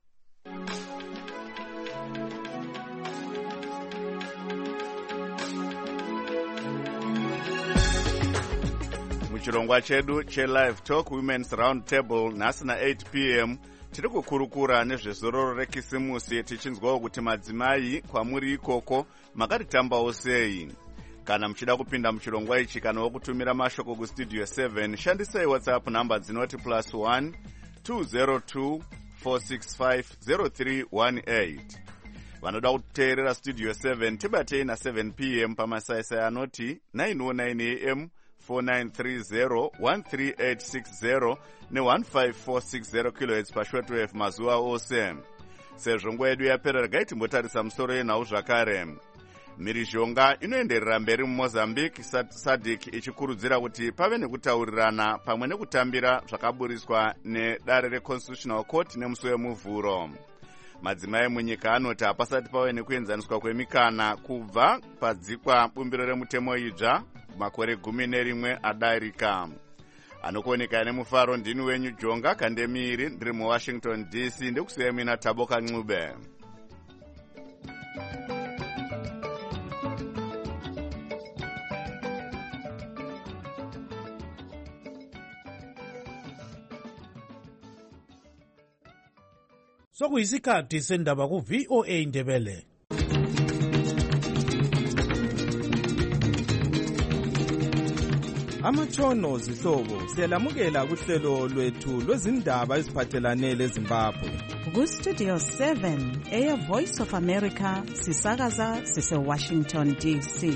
Muchirongwa chedu cheLive Talk Women's Round Table nhasi na eight p m tiri kukurukura nezvezororo rekisimusi tichinzwawo kuti madzimai kwamuri ikoko makaritambawo sei. Kana muchida kupinda muchirongwa ichi kana wokutumira mashoko kuStudio seven shandisai WhatsApp namba dzinoti plus one two zero two four six five zero three one eight. Vanoda kuteerera Studio seven tibatei na seven p m pamasaisai anoti nine oh nine a m four nine three zero one three eight six zero ne one five four six zero kilohertz pashortwave mazuva ose. Sezvo nguva yedu yapera regai timbotarisa musoro yenhau zvakare. mhirizhonga inoenderera mberi mumozambique, sadc ichikurudzira kuti pave nekutaurirana pamwe nekutambira zvakaburiswa nedare reconstitutional court nemusi wemuvhuro. Madzimai munyika anoti hapasati pave nekuenzaniswa kwemikana kubva padzikwa bumbiro remutemo idzva makore gumi nerimwe adarika. Anokuoneka nemufaro ndini wenyu Jonga Kandemiri, ndiri muWashington D C, ndikusiya mina Taboka Ncube. Sokuyisikhathi sendaba ku V O A Ndebele. Amatshono zihlobo siyalamukela kuhlelo lwethu lwezindaba eziphathelane leZimbabwe. Ku Studio seven eya Voice of America sisakaza sise Washington D C.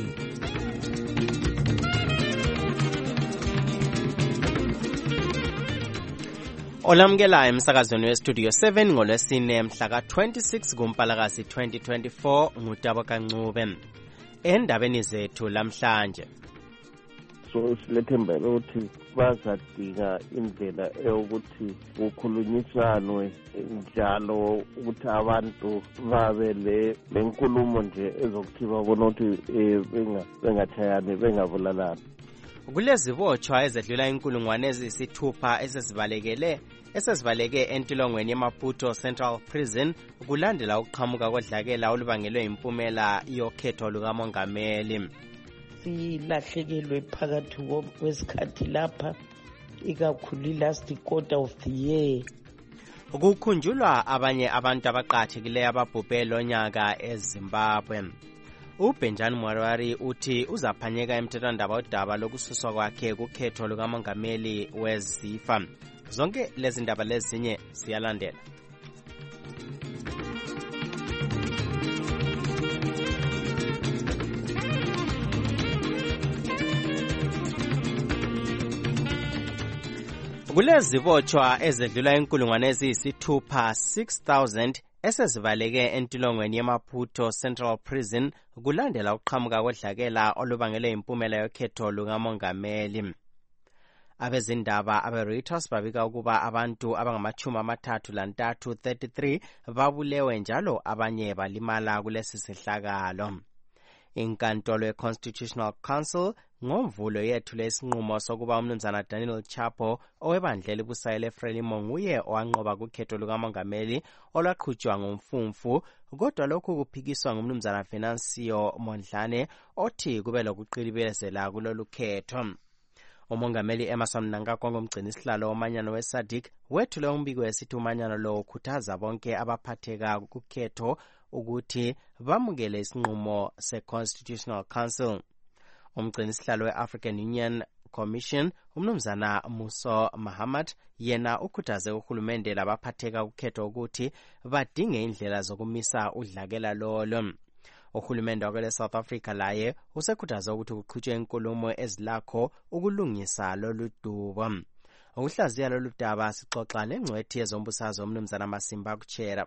Olamukela emsakazweni weStudio seven ngolwesine mhla ka twenty-six kuMpalakazi twenty twenty-four nguTaboka Ncube. Endabeni zethu lamhlanje. So silethemba lokuthi bazadinga indlela eyokuthi kukhulunyiswanwe njalo ukuthi abantu babe le lenkulumo nje ezokuthi babone ukuthi benga bengathayani bengabulalani. Kulezibotshwa ezedlula inkulungwane ezisithupha esezibalekele esezibaleke entilongweni yeMaputo Central Prison kulandela ukuqhamuka kodlakela olubangelwe impumela yokhetho lukamongameli. Silahlekelwe phakathi kwesikhathi lapha ikakhulu last quarter of the year. Kukhunjulwa abanye abantu abaqathekileyo ababhubhe lonyaka eZimbabwe. uBenjani Mwarwari uthi uzaphanyeka emthethwandaba udaba lokususwa kwakhe kukhetho lukamongameli weZIFA. Zonke lezi ndaba lezinye siyalandela. Kulezibotshwa ezedlula inkulungwane eziyisithupha six thousand esezibaleke entilongweni yeMaputo Central Prison kulandela ukuqhamuka kodlakela olubangele impumela yokhetho lukamongameli. Abezindaba abe-Reuters babika ukuba abantu abangamachumi amathathu lantathu thirty-three babulewe njalo abanye balimala kulesi sihlakalo. Inkantolo ye-Constitutional Council ngomvulo yethule isinqumo sokuba umnumzana Daniel Chapo owebandla elibusayo leFrelimo nguye owanqoba kukhetho lukamongameli olwaqhutshwa ngomfumfu, kodwa lokhu kuphikiswa ngumnumzana Venancio Mondlane othi kube lokuqilibezela kulolu khetho. Umongameli Emmerson Mnangagwa ngomgcinisihlalo womanyano weSADC wethule umbiko esithi umanyano lo ukhuthaza bonke abaphatheka kukhetho ukuthi bamukele isinqumo se-Constitutional Council. Umgcinisihlalo we-African Union Commission umnumzana Muso Mahamat yena ukhuthaze uhulumende labaphatheka kukhetho ukuthi badinge indlela zokumisa udlakela lolo. Uhulumende wakwele South Africa laye usekhuthaze ukuthi kuqhutshwe inkulumo ezilakho ukulungisa lolu dubo. Ukuhlaziya lolu daba sixoxa nengcwethi yezombusazwe umnumzana Masimba Kuchera.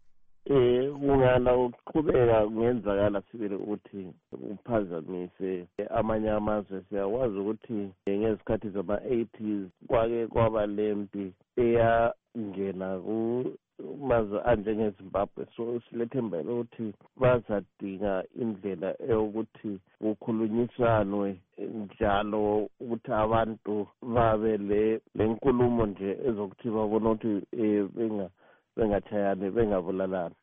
Eh ungala uqhubeka kungenzakala sibili ukuthi uphazamise amanye amazwe. Siyawazi ukuthi ngezikhathi zama eighties kwake kwaba lempi eyangena ku mazwe anjengeZimbabwe. So silethemba lokuthi bazadinga indlela eyokuthi kukhulunyiswanwe njalo ukuthi abantu babe le lenkulumo nje ezokuthi babone ukuthi benga bengathayani bengabulalani.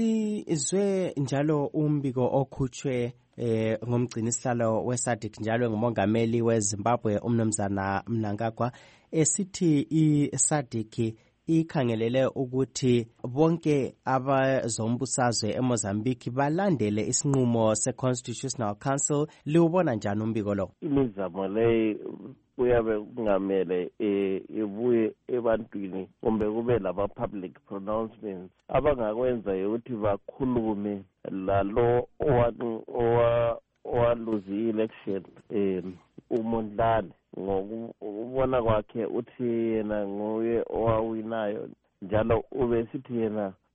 Sizwe njalo umbiko okhutshwe eh ngomgcinisihlalo weSADC njalo ngumongameli weZimbabwe umnumzana Mnangagwa esithi iSADC ikhangelele ukuthi bonke abazombusazwe eMozambique balandele isinqumo se-Constitutional Council. Liwubona njani umbiko lo? Imizamo le kuyabe kungamele ibuye ebantwini kumbe kube lama public pronouncements abangakwenza ukuthi bakhulume lalo owaluzi i-election um uMondlane ngokubona kwakhe uthi yena nguye owawinayo njalo ube sithi yena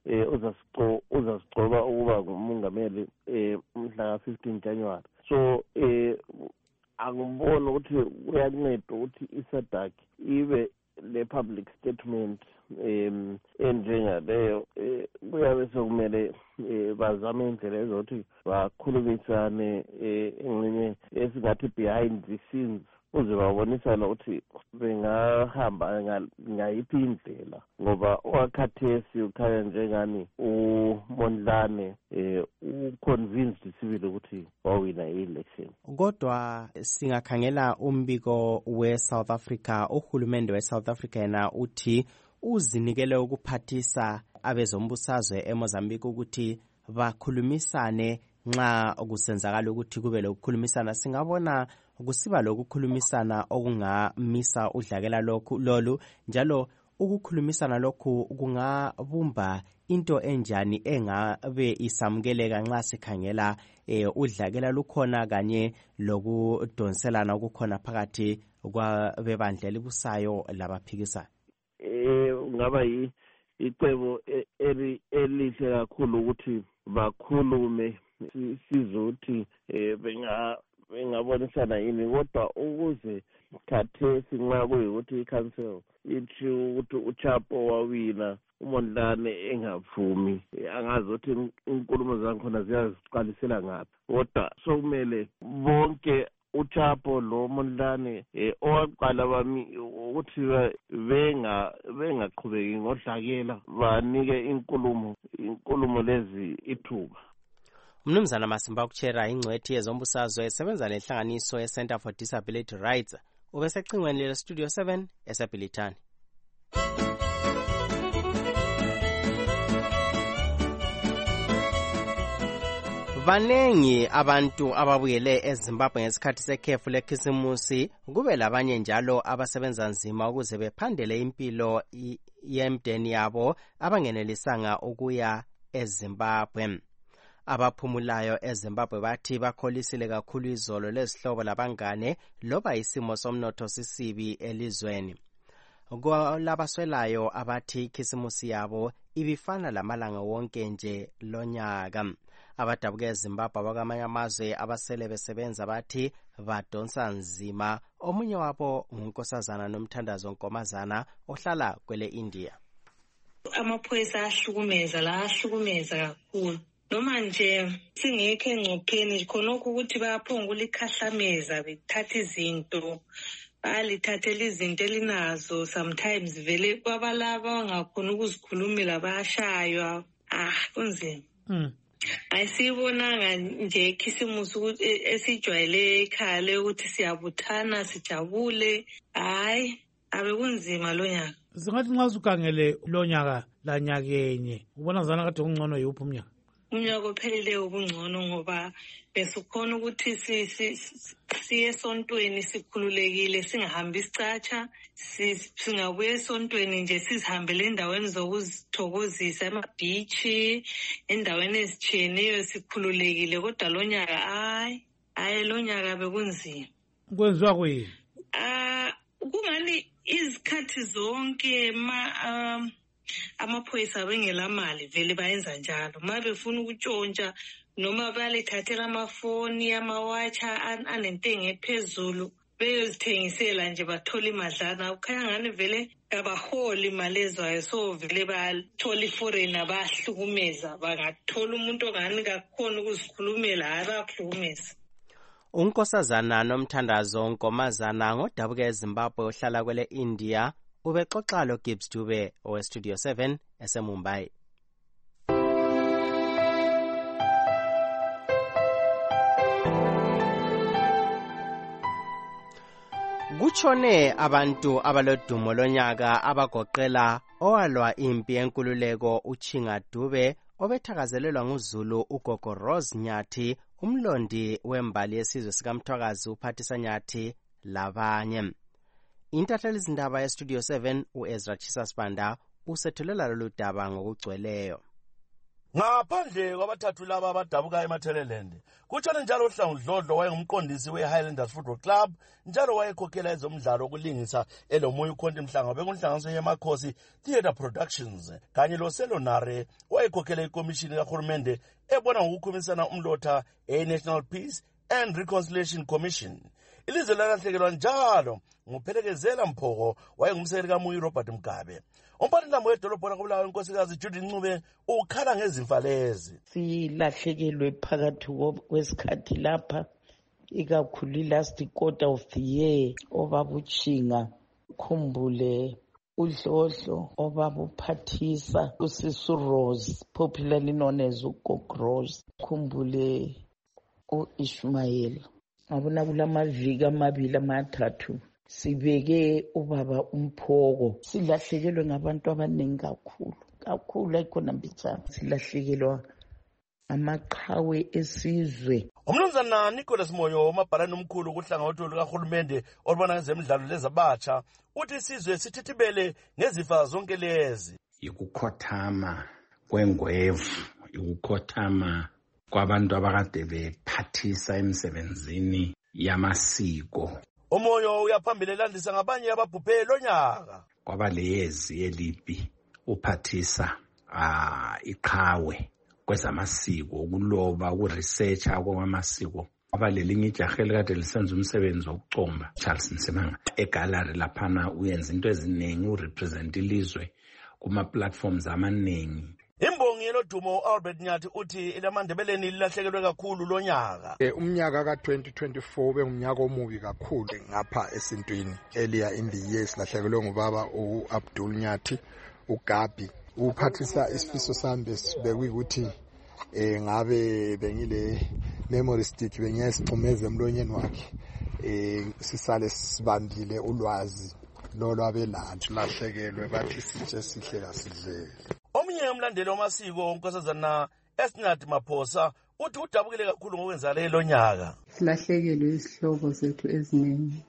eh uzasicoba ukuba ngumongameli eh mhla fifteen January. So eh angibona ukuthi kuyanceda ukuthi iSADC ibe le public statement em enjengaleyo kuyabe sokumele bazame indlela ezothi bakhulumisane engxenye esingathi behind the scenes uze babonisana ukuthi bengahamba ngayiphi indlela, ngoba wakhathesi ukhanya njengani uMondlane uconvinced sibili ukuthi wawina i-election. Kodwa singakhangela umbiko we-South Africa, uhulumende we-South Africa yena uthi uzinikele ukuphathisa abezombusazwe eMozambique ukuthi bakhulumisane nxa kusenzakala ukuthi kube lokukhulumisana. Singabona kusiba lokukhulumisana okungamisa udlakela lokhu lolu, njalo ukukhulumisana lokhu kungabumba into enjani engabe isamukeleka nxa sikhangela eh, udlakela lukhona kanye lokudonselana okukhona phakathi kwabebandla elibusayo labaphikisayo. Eh ngaba yi icebo elihle kakhulu ukuthi bakhulume sizothi eh benga bengabonisana yini, kodwa ukuze khathesi nxa kuyikuthi i-council ithi ukuthi uChapo wawina uMondlane engavumi, angazi ukuthi inkulumo zakhona ziyaziqalisela ngaphi, kodwa sokumele bonke uChapo lo Mondlane owaqala bami ukuthi benga bengaqhubeki ngodlakela, banike inkulumo inkulumo lezi ithuba. Mnumzana Masimba ukuchera ingcwethi yezombusazwe esebenza lenhlanganiso ye-Center for Disability Rights ubesecingweni le Studio seven eseBhilitani. Banengi abantu ababuyele eZimbabwe ngesikhathi sekhefu lekhisimusi, kube labanye njalo abasebenza nzima ukuze bephandele impilo yemdeni yabo abangenelisanga ukuya eZimbabwe. Abaphumulayo eZimbabwe bathi bakholisile kakhulu izolo lezihlobo labangane loba isimo somnotho sisibi elizweni. Kwalabaswelayo abathi ikhisimusi yabo ibifana lamalanga wonke nje lonyaka. Abadabuke eZimbabwe abakamanye amazwe abasele besebenza bathi badonsa nzima. Omunye wabo ngunkosazana Nomthandazo Nkomazana ohlala kwele India. Amaphoyisa ahlukumeza la ahlukumeza kakhulu. Noma nje singekho engcopheni khonokho ukuthi bayaphungula ikhahlameza bethatha izinto balithathela izinto elinazo, sometimes vele kwabalaba ngakhona ukuzikhulumela bayashaywa. Ah kunzima. Mm. Ayisibonanga nje ikhisimusi ukuthi esijwayele ekhaya ukuthi siyabuthana sijabule. Hayi abe kunzima lo nyaka. Singathi nxa ukhangele lo nyaka la nyakenye ubona zana kade ungcono yuphi umnyaka? Umnyaka ophelele ubungcono ngoba besukhona ukuthi si siye esontweni sikhululekile, singahambi isicatsha, singabuye esontweni nje sizihambele endaweni zokuzithokozisa ema-beach, endaweni ezitshiyeneyo sikhululekile. Kodwa lo nyaka hayi hayi lo nyaka bekunzima. Kwenziwa kuyini? Ah kungani izikhathi zonke ma um amaphoyisa bengela mali vele bayenza njalo. Ma befuna ukutshontsha noma balethathela amafoni amawatsha anentengo ephezulu beyozithengisela nje bathola imadlana. Ukhanya ngani vele abaholi imali ezwayo, so vele bathola iforeigner bahlukumeza, bangathola umuntu ongani kakhona ukuzikhulumela hayi bahlukumeza. Unkosazana Nomthandazo Nkomazana ngodabuke eZimbabwe ohlala kwele India ubexoxa lo Gibbs Dube owe Studio seven eseMumbai. Kuchone abantu abalodumo lonyaka abagoqela owalwa impi yenkululeko uChinga Dube obethakazelelwa nguZulu uGogo Rose Nyathi, umlondi wembali yesizwe sikaMthwakazi uPhathisa Nyathi labanye. Intatheli zindaba ye Studio seven uEzra Chisasbanda usethulela lolu daba ngokugcweleyo. ngaphandle kwabathathu laba abadabuka eMatheleland. Kutshone njalo uHlangu Dlodlo wayengumqondisi we-Highlanders Football Club njalo wayekhokhela ezomdlalo ukulingisa elomoya ukhonti Mhlanga bekunhlanganiso yemakhosi Theatre Productions kanye loSelonare wayekhokhela ikomishini kahulumende ebona ngokukhumisana umlotha e-National Peace and Reconciliation Commission. Ilizwe lalahlekelwa njalo nguphelekezela Mphoko wayengumsekeli kaMuyi Robert Mugabe. Umphathintambo wedolobho lakobulawa inkosikazi Judy Ncube ukhala ngezimfa lezi. Silahlekelwe phakathi kwesikhathi lapha ikakhulu last quarter of the year obabuchinga khumbule uDlodlo obabuphathisa uSisu Rose popularly known as uGog Rose khumbule uIshmael. Ngabona kulamaviki amabili amathathu sibeke ubaba uMphoko silahlekelwe ngabantu abaningi kakhulu kakhulu ayikona mbijana silahlekelwa amaqhawe esizwe. Umnumzana Nicholas Moyo umabhalani omkhulu kuhlangothi lukahulumende olubona ngezemidlalo lezabatsha uthi isizwe sithithibele ngezifa zonke lezi. Ukukhothama kwengwevu, ukukhothama kwabantu abakade bephathisa emsebenzini yamasiko. Umoyo uyaphambili landisa ngabanye ababhubhe lonyaka. Kwaba leyezi elipi uphathisa ah iqhawe kwezamasiko ukuloba ukuresearcha kwamasiko. Kwaba lelinye ijahe elikade lisenza umsebenzi wokucomba Charles Nsemanga egallery laphana uyenza into eziningi urepresent ilizwe kuma platforms amaningi. Imbongi yelodumo Albert Nyathi uthi elamandebeleni lilahlekelwe kakhulu lonyaka. Eh umnyaka ka twenty twenty-four bengumnyaka omubi kakhulu ngapha esintwini. Earlier in the years lahlekelwe ngubaba uAbdul Nyathi uGabi uphathisa isifiso sami bekuyikuthi eh ngabe bengile memory stick bengiyasicumeza emlonyeni wakhe eh sisale sibambile ulwazi lolwabelana lahlekelwe bathi sitshe sihle kasidlele. Omunye umlandeli wamasiko unkosazana Esnat Maphosa uthi udabukile kakhulu ngokwenza lelo nyaka. Silahlekelwe izihlobo zethu eziningi.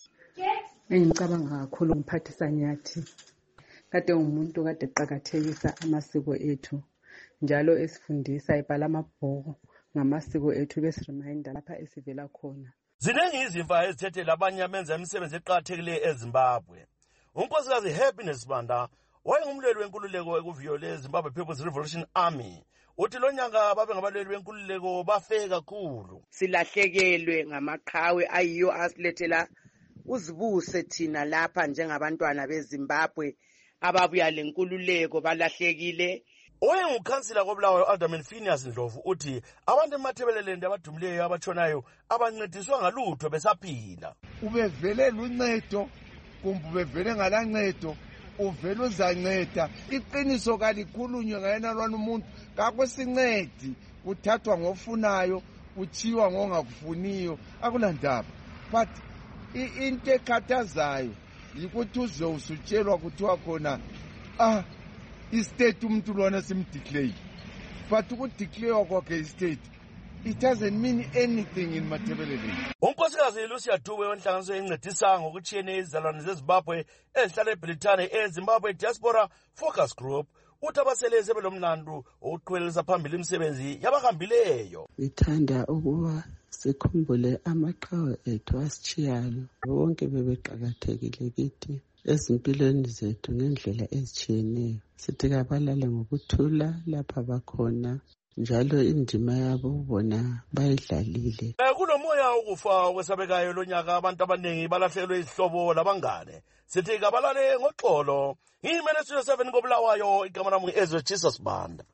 Engicabanga kakhulu ngiphathisa Nyathi. Kade umuntu kade eqhakathekisa amasiko ethu. Njalo esifundisa ibhala amabhuku ngamasiko ethu bese reminder lapha esivela khona. Zinengi izimfa ezithethe labanye amenza imisebenzi eqhakathekileyo eZimbabwe. Unkosikazi Happiness Banda wayengumlweli wenkululeko ekuviyole eZimbabwe People's Revolution Army. Uthi lonyaka babe ngabalweli wenkululeko bafe kakhulu. Silahlekelwe ngamaqhawe ayiyo asilethela uzibuse thina lapha njengabantwana beZimbabwe ababuya lenkululeko balahlekile. Owayengukhansila koBulawayo Alderman Phineas Ndlovu uthi abantu eMathebeleland abadumileyo abatshonayo abancediswa ngalutho besaphila. Ubevele luncedo kumbe ubevele ngalancedo uvele uzanceda iqiniso kalikhulunywe ngayena lwana umuntu kakwesincedi uthathwa ngofunayo uchiwa ngongakufuniyo akulandaba. But into ekhathazayo yikuthi uze usutshelwa kuthiwa khona ah istate umuntu lona simdeclare, but ukudeclare kwakhe istate it doesn't mean anything in Mathebeleland. Unkosikazi Lucia Dube wenhlanganiso encedisa ngokutshiyene izizalwane zeZimbabwe ezihlala eBrithani eZimbabwe Diaspora Focus Group uthi abaselezi belomlando ukuqhubelisa phambili imisebenzi yabahambileyo. Ngithanda ukuba sikhumbule amaqhawe ethu asitshiyayo bonke bebeqhakathekile kithi ezimpilweni zethu ngendlela ezitshiyeneyo. Sithi kabalale ngokuthula lapha bakhona njalo indima yabo bona bayidlalile. Kunomoya ukufa kwesabekayo lonyaka abantu abaningi balahlekelwe izihlobo labangane. Sithi kabalale ngoxolo. Ngimene Studio seven koBulawayo igama lami Ezwe Jesus Banda.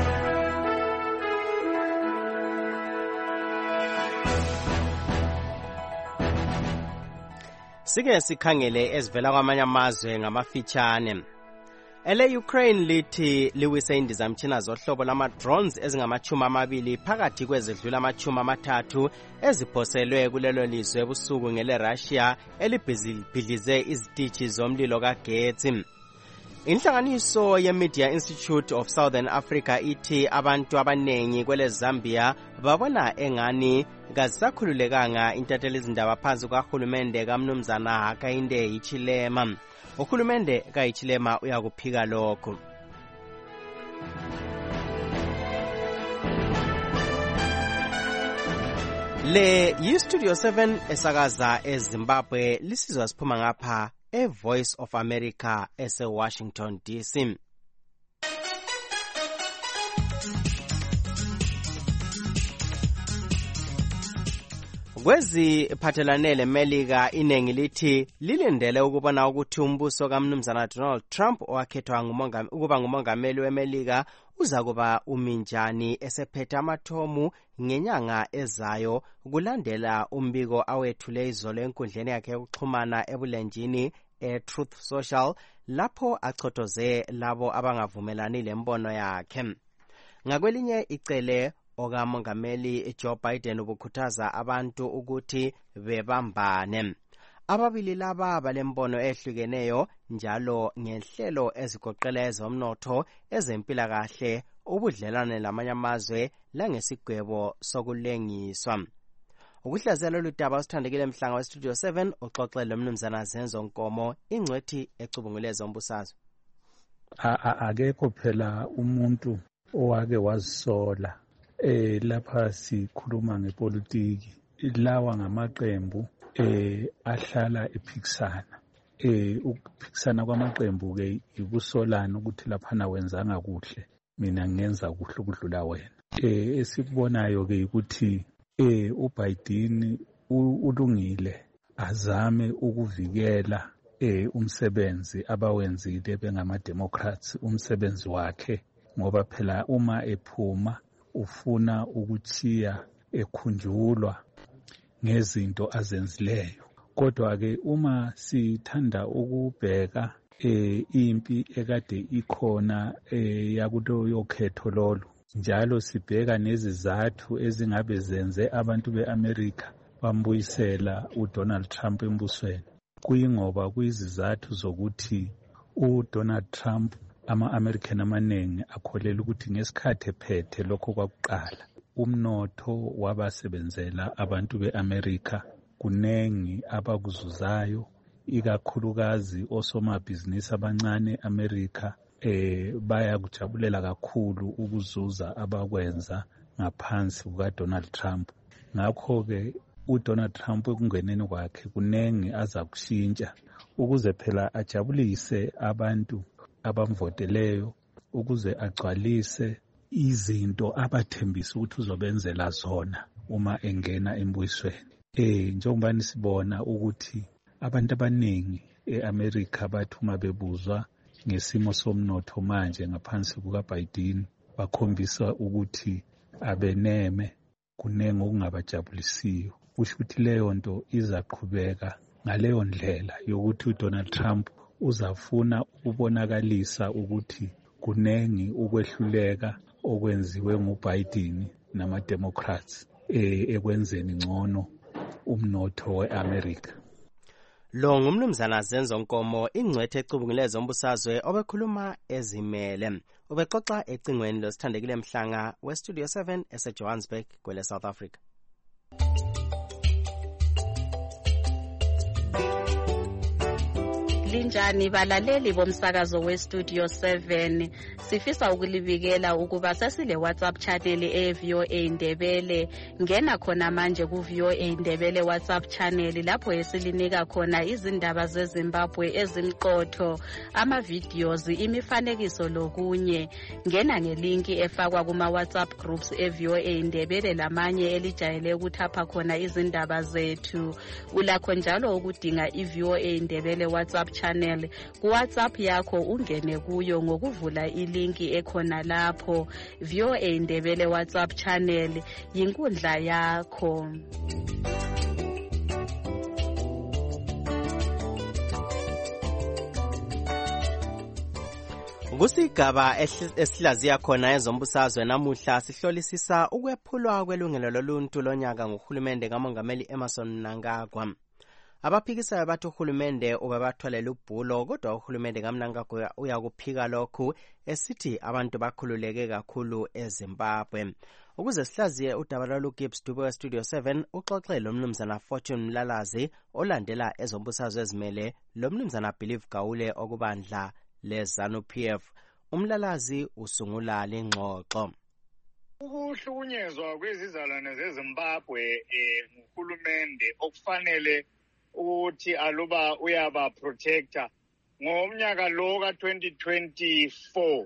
Sike sikhangele ezivela kwamanye amazwe ngamafitshane. Ele Ukraine lithi liwise indizamtshina zohlobo lama-drones ezingamachumi amabili phakathi kwezidlula amachumi amathathu eziphoselwe kulelo lizwe ebusuku ngele Russia elibhidlize izitishi zomlilo kagetsi. Inhlanganiso ye-Media Institute of Southern Africa ithi abantu abanengi kwele Zambia babona engani kazisakhululekanga intatheli izindaba phansi kahulumende kaMnumzana Hakainde Hichilema. Uhulumende kaHichilema uyakuphika lokho. Le yi-Studio seven esakaza eZimbabwe lisizwa siphuma ngapha e-Voice of America ese-Washington D C. Kweziphathelane leMelika iningi lithi lilindele ukubona ukuthi umbuso kaMnumzana Donald Trump owakhethwa ukuba ngumongameli weMelika uza kuba uminjani esephethe amathomu ngenyanga ezayo kulandela umbiko awethule izolo enkundleni yakhe yokuxhumana ebulenjini e-Truth Social lapho achothoze labo abangavumelani lembono yakhe. Ngakwelinye icele okamongameli Joe Biden ubukhuthaza abantu ukuthi bebambane. Ababili laba balembono ehlukeneyo njalo ngenhlelo ezigoqela ezomnotho, ezempilakahle, ubudlelwane lamanye amazwe langesigwebo sokulengiswa. Ukuhlazela lolu daba sithandekile mhlanga we-Studio seven uxoxe lomnumzana Zenzo Nkomo ingcwethi ecubungule zombusazwe. Akekho phela umuntu owake wazisola eh lapha sikhuluma ngepolitiki lawa ngamaqembu eh ahlala ephikisana eh ukuphikisana kwamaqembu ke ikusolana ukuthi lapha na wenzanga kuhle mina ngenza kuhle ukudlula wena. Eh esikubonayo ke ukuthi eh uBiden ulungile azame ukuvikela eh umsebenzi abawenzile bengama Democrats umsebenzi wakhe ngoba phela uma ephuma ufuna ukuthiya ekhunjulwa ngezinto azenzileyo. Kodwa ke uma sithanda ukubheka eh impi ekade ikhona eh yakulo yokhetho lolu njalo sibheka nezizathu ezingabe zenze abantu beAmerica bambuyisela uDonald Trump embusweni, kuyingoba kuyizizathu zokuthi uDonald Trump ama-American amaningi akholela ukuthi ngesikhathi ephethe lokho kwakuqala umnotho wabasebenzela abantu beAmerica kunengi abakuzuzayo, ikakhulukazi osomabhizinisi abancane eAmerica eh bayakujabulela kakhulu ukuzuza abakwenza ngaphansi kukaDonald Trump. Ngakho ke uDonald Trump ekungeneni kwakhe kunengi aza kushintsha ukuze phela ajabulise abantu abamvoteleyo, ukuze agcwalise izinto abathembisa ukuthi uzobenzela zona uma engena embuyisweni. Eh njengoba nisibona ukuthi abantu abaningi eAmerica bathi uma bebuzwa ngesimo somnotho manje ngaphansi kukaBiden bakhombisa ukuthi abeneme, kunenge okungabajabulisiyo. Kusho ukuthi leyo nto izaqhubeka ngaleyo ndlela yokuthi uDonald Trump uzafuna ukubonakalisa ukuthi kunengi ukwehluleka okwenziwe nguBiden nama-Democrats eh ekwenzeni ngcono umnotho weAmerica. Lo ngumnumzana Zenzo Nkomo ingcwethe ecubungule zombusazwe obekhuluma ezimele. Ubexoxa ecingweni losithandekile mhlanga we-Studio seven ese-Johannesburg kwele South Africa. Linjani balaleli bomsakazo we-Studio seven, sifisa ukulibikela ukuba sesile WhatsApp channel e-V O A Ndebele. Ngena khona manje ku-V O A Ndebele WhatsApp channel lapho esilinika khona izindaba zeZimbabwe ezimqotho, ama-videos, imifanekiso lokunye. Ngena ngelinki efakwa kuma-WhatsApp groups e-V O A Ndebele lamanye elijayele ukuthapha khona izindaba zethu. Ulakho njalo ukudinga i-V O A Ndebele WhatsApp channel ku WhatsApp yakho, ungene kuyo ngokuvula ilinki ekhona lapho. V O A Ndebele WhatsApp channel yinkundla yakho. Kusigaba esihlaziya khona ezombusazwe namuhla sihlolisisa ukwephulwa kwelungelo loluntu lonyaka nguhulumende kamongameli Emmerson Mnangagwa. Abaphikisayo bathi uhulumende ubebathwalela ubhulo, kodwa uhulumende kaMnangagwa uyakuphika lokhu esithi abantu bakhululeke kakhulu eZimbabwe. Ukuze sihlaziye udaba lolu, Gibbs Dube we-Studio seven uxoxe lomnumzana Fortune Mlalazi olandela ezombusazwe ezimele lomnumzana Believe Gawule okubandla leZANU-P F. Umlalazi usungula lengxoxo. Ukuhlukunyezwa kwezizalwane zeZimbabwe eh nguhulumende okufanele ukuthi aluba uyaba protector ngomnyaka lo ka twenty twenty-four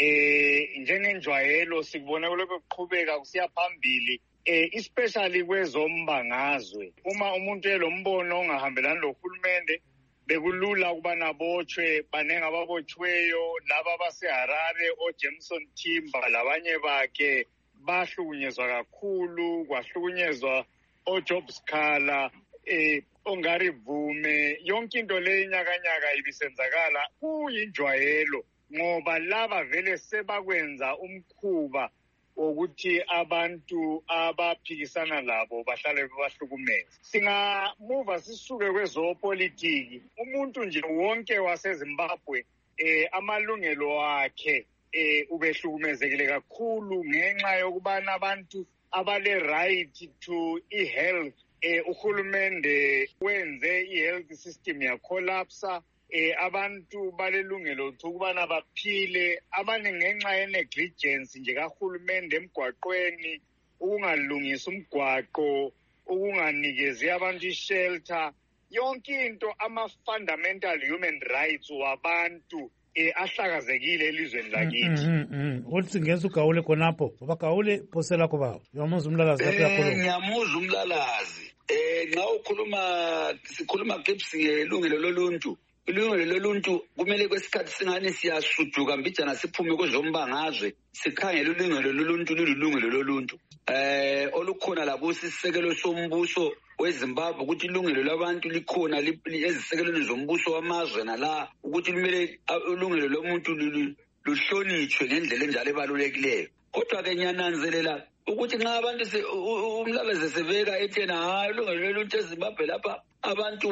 eh njengenjwayelo sikubona lokho kuqhubeka kusiya phambili eh especially kwezombangazwe. Uma umuntu elombono ongahambelani lohulumende bekulula ukuba nabotshwe banenge ababotshiweyo laba baseHarare oJameson Timber labanye bakhe bahlukunyezwa kakhulu, kwahlukunyezwa oJob Scala eh ongari Vume. Yonke into le inyakanyaka ibisenzakala kuyinjwayelo ngoba laba vele sebakwenza umkhuba ukuthi abantu abaphikisana labo bahlale bahlukumeza. Singamuva sisuke kwezopolitiki. Umuntu nje wonke waseZimbabwe eh amalungelo akhe eh ubehlukumezekile kakhulu ngenxa yokubana abantu abale right to i-health eh uhulumende wenze i-health system ya collapse. Eh abantu balelungelo ukubana baphile abanye ngenxa ye negligence nje kahulumende emgwaqweni, ukungalungisa umgwaqo, ukunganikezi abantu ishelter, yonke into ama fundamental human rights wabantu eh ahlakazekile elizweni lakithi. Uthi ngeza uGawule khonapho ngoba Gawule phosela kuba uyamuzwa umlalazi lapha yakhuluma. Ngiyamuzwa umlalazi eh nxa ukhuluma sikhuluma kepsi ilungelo loluntu. Ilungelo loluntu kumele kwesikhathi singane siyashuduka mbijana siphume kwezombangazwe sikhangela ilungelo loluntu lilungelo loluntu eh olukhona labo sisekelo sombuso weZimbabwe ukuthi ilungelo labantu likhona ezisekelweni zombuso wamazwe nala ukuthi kumele ilungelo lomuntu luhlonitshwe ngendlela enjalo ebalulekileyo. Kodwa ke ngiyananzelela ukuthi nxa abantu umlalazi seveka ethena hayi ilungelo loluntu eZimbabwe lapha abantu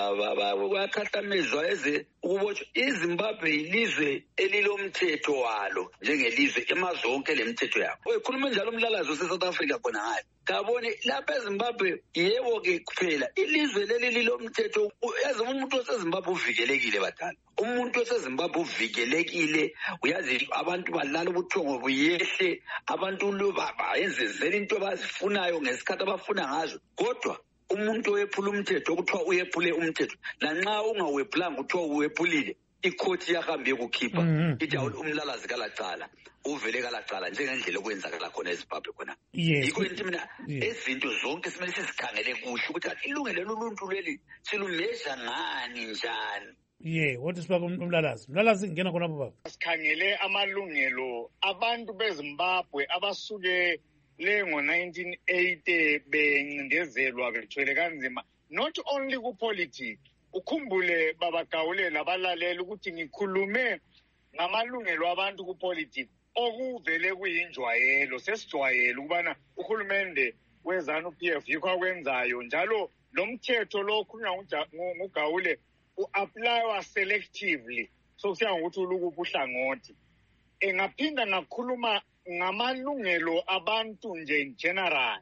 bayakhahlamezwa eze ukubotshwa. iZimbabwe yilizwe elilomthetho walo njengelizwe emazwe onke lemithetho yakho. Ukhuluma njalo umlalazi ose-South Africa khona hayi kabone lapha eZimbabwe yebo ke kuphela ilizwe leli lilomthetho. Yazi umuntu oseZimbabwe uvikelekile badala, umuntu oseZimbabwe uvikelekile. Uyazi abantu balala ubuthongo buyehle, abantu bayenze zeli into abazifunayo ngesikhathi abafuna ngazo. Kodwa umuntu owephula umthetho kuthiwa uyephule umthetho, lanxa ungawephulanga kuthiwa uwephulile, ikhothi yahambe yokukhipha ithi umlalazi kalacala uvele kalacala njengendlela okwenzakala khona eZimbabwe khona. Yikho nje mina ezinto zonke simele sizikhangele kuhle ukuthi ilungelo loluntu leli silumeza ngani njani. Yeah, what is umlalazi? Umlalazi ngena khona baba. Sikhangele amalungelo abantu beZimbabwe abasuke le ngo nineteen eighty bencindezelwa bethwele kanzima, not only ku politics. Ukhumbule baba Gawule labalalela ukuthi ngikhulume ngamalungelo abantu ku politics okuvele kuyinjwayelo. Sesijwayele ukubana uhulumende wezana uP F yikho akwenzayo njalo. Lo mthetho lo okhulunywa nguGawule u-applywa selectively, so kusiya ngokuthi ulukuphi uhlangothi. Engaphinda ngakhuluma ngamalungelo abantu nje in general.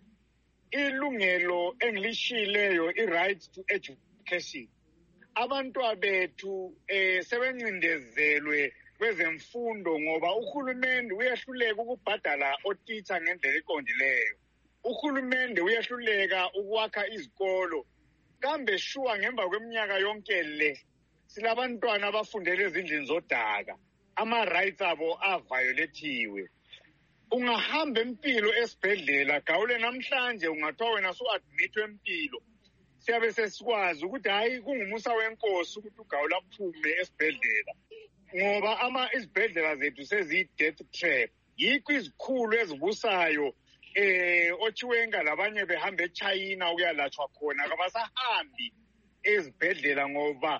Ilungelo engilishileyo i-right to education. Abantu abethu eh sebencindezelwe kwezemfundo ngoba uhulumende uyahluleka ukubhadala otitha ngendlela eqondileyo. Uhulumende uyahluleka ukwakha izikolo. Kambe shuwa ngemva kweminyaka yonke le silabantwana abafundela ezindlini zodaka, ama rights abo aviolatiwe. Ungahamba empilo esibhedlela Gawule namhlanje ungathiwa wena su admitwe empilo, siyabe sesikwazi ukuthi hayi kungumusa wenkosi ukuthi uGawule aphume esibhedlela ngoba ama izibhedlela zethu sezi death trap. Yikho izikhulu ezibusayo eh ochiwenga labanye behamba eChina ukuyalatshwa khona kabasahambi ezibhedlela ngoba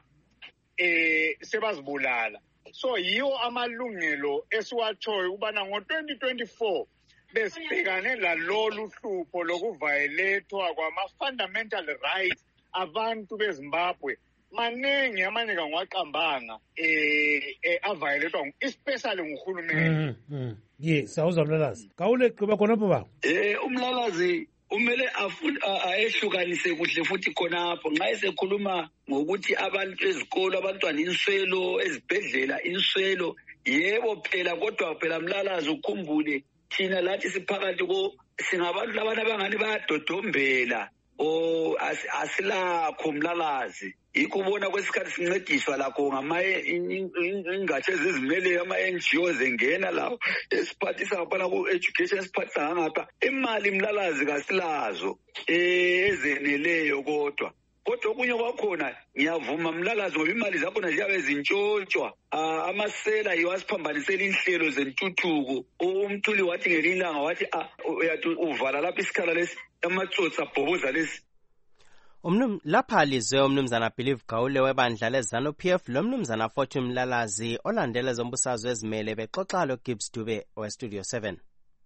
eh sebazibulala. So yiwo amalungelo esiwatshoyo ubana ngo twenty twenty-four besibhekane lalolu hlupho lokuviolethwa kwama fundamental rights abantu beZimbabwe. Manengi amanye kangwaqambanga eh aviolethwa especially nguhulumende. Mhm. Yes, awuzwa umlalazi. Gawule qiba khonapho ba. Eh umlalazi umele afunda ayehlukanise kuhle futhi khonapho nxa esekhuluma ngokuthi abantu ezikolo abantwana inswelo ezibhedlela inswelo yebo phela kodwa phela mlalazi ukhumbule thina lathi siphakathi ko singabantu labana abangani bayadodombela o asilakho umlalazi ikubona kwesikhathi sincediswa lakho ngamaye ingatshe ezizimele ama-N G O zengena lawo esiphathisa ngapha ku-education esiphathisa ngapha imali imlalazi kasilazo ezeneleyo kodwa kodwa okunye kwakhona ngiyavuma mlalazi ngoba imali zakhona ziyabe zintshontshwa amasela yiwo asiphambanisela inhlelo zentuthuko umthuli wathi ngelinye ilanga wathi uyathi uvala lapho isikhala lesi amatsotsi abhoboza lesi. Umnum lapha lizwe umnumzana Believe Gawule webandla lezanu P F lo mnumzana Fortune Mlalazi olandele zombusazwe ezimele bexoxa lo Gibbs Dube we Studio seven.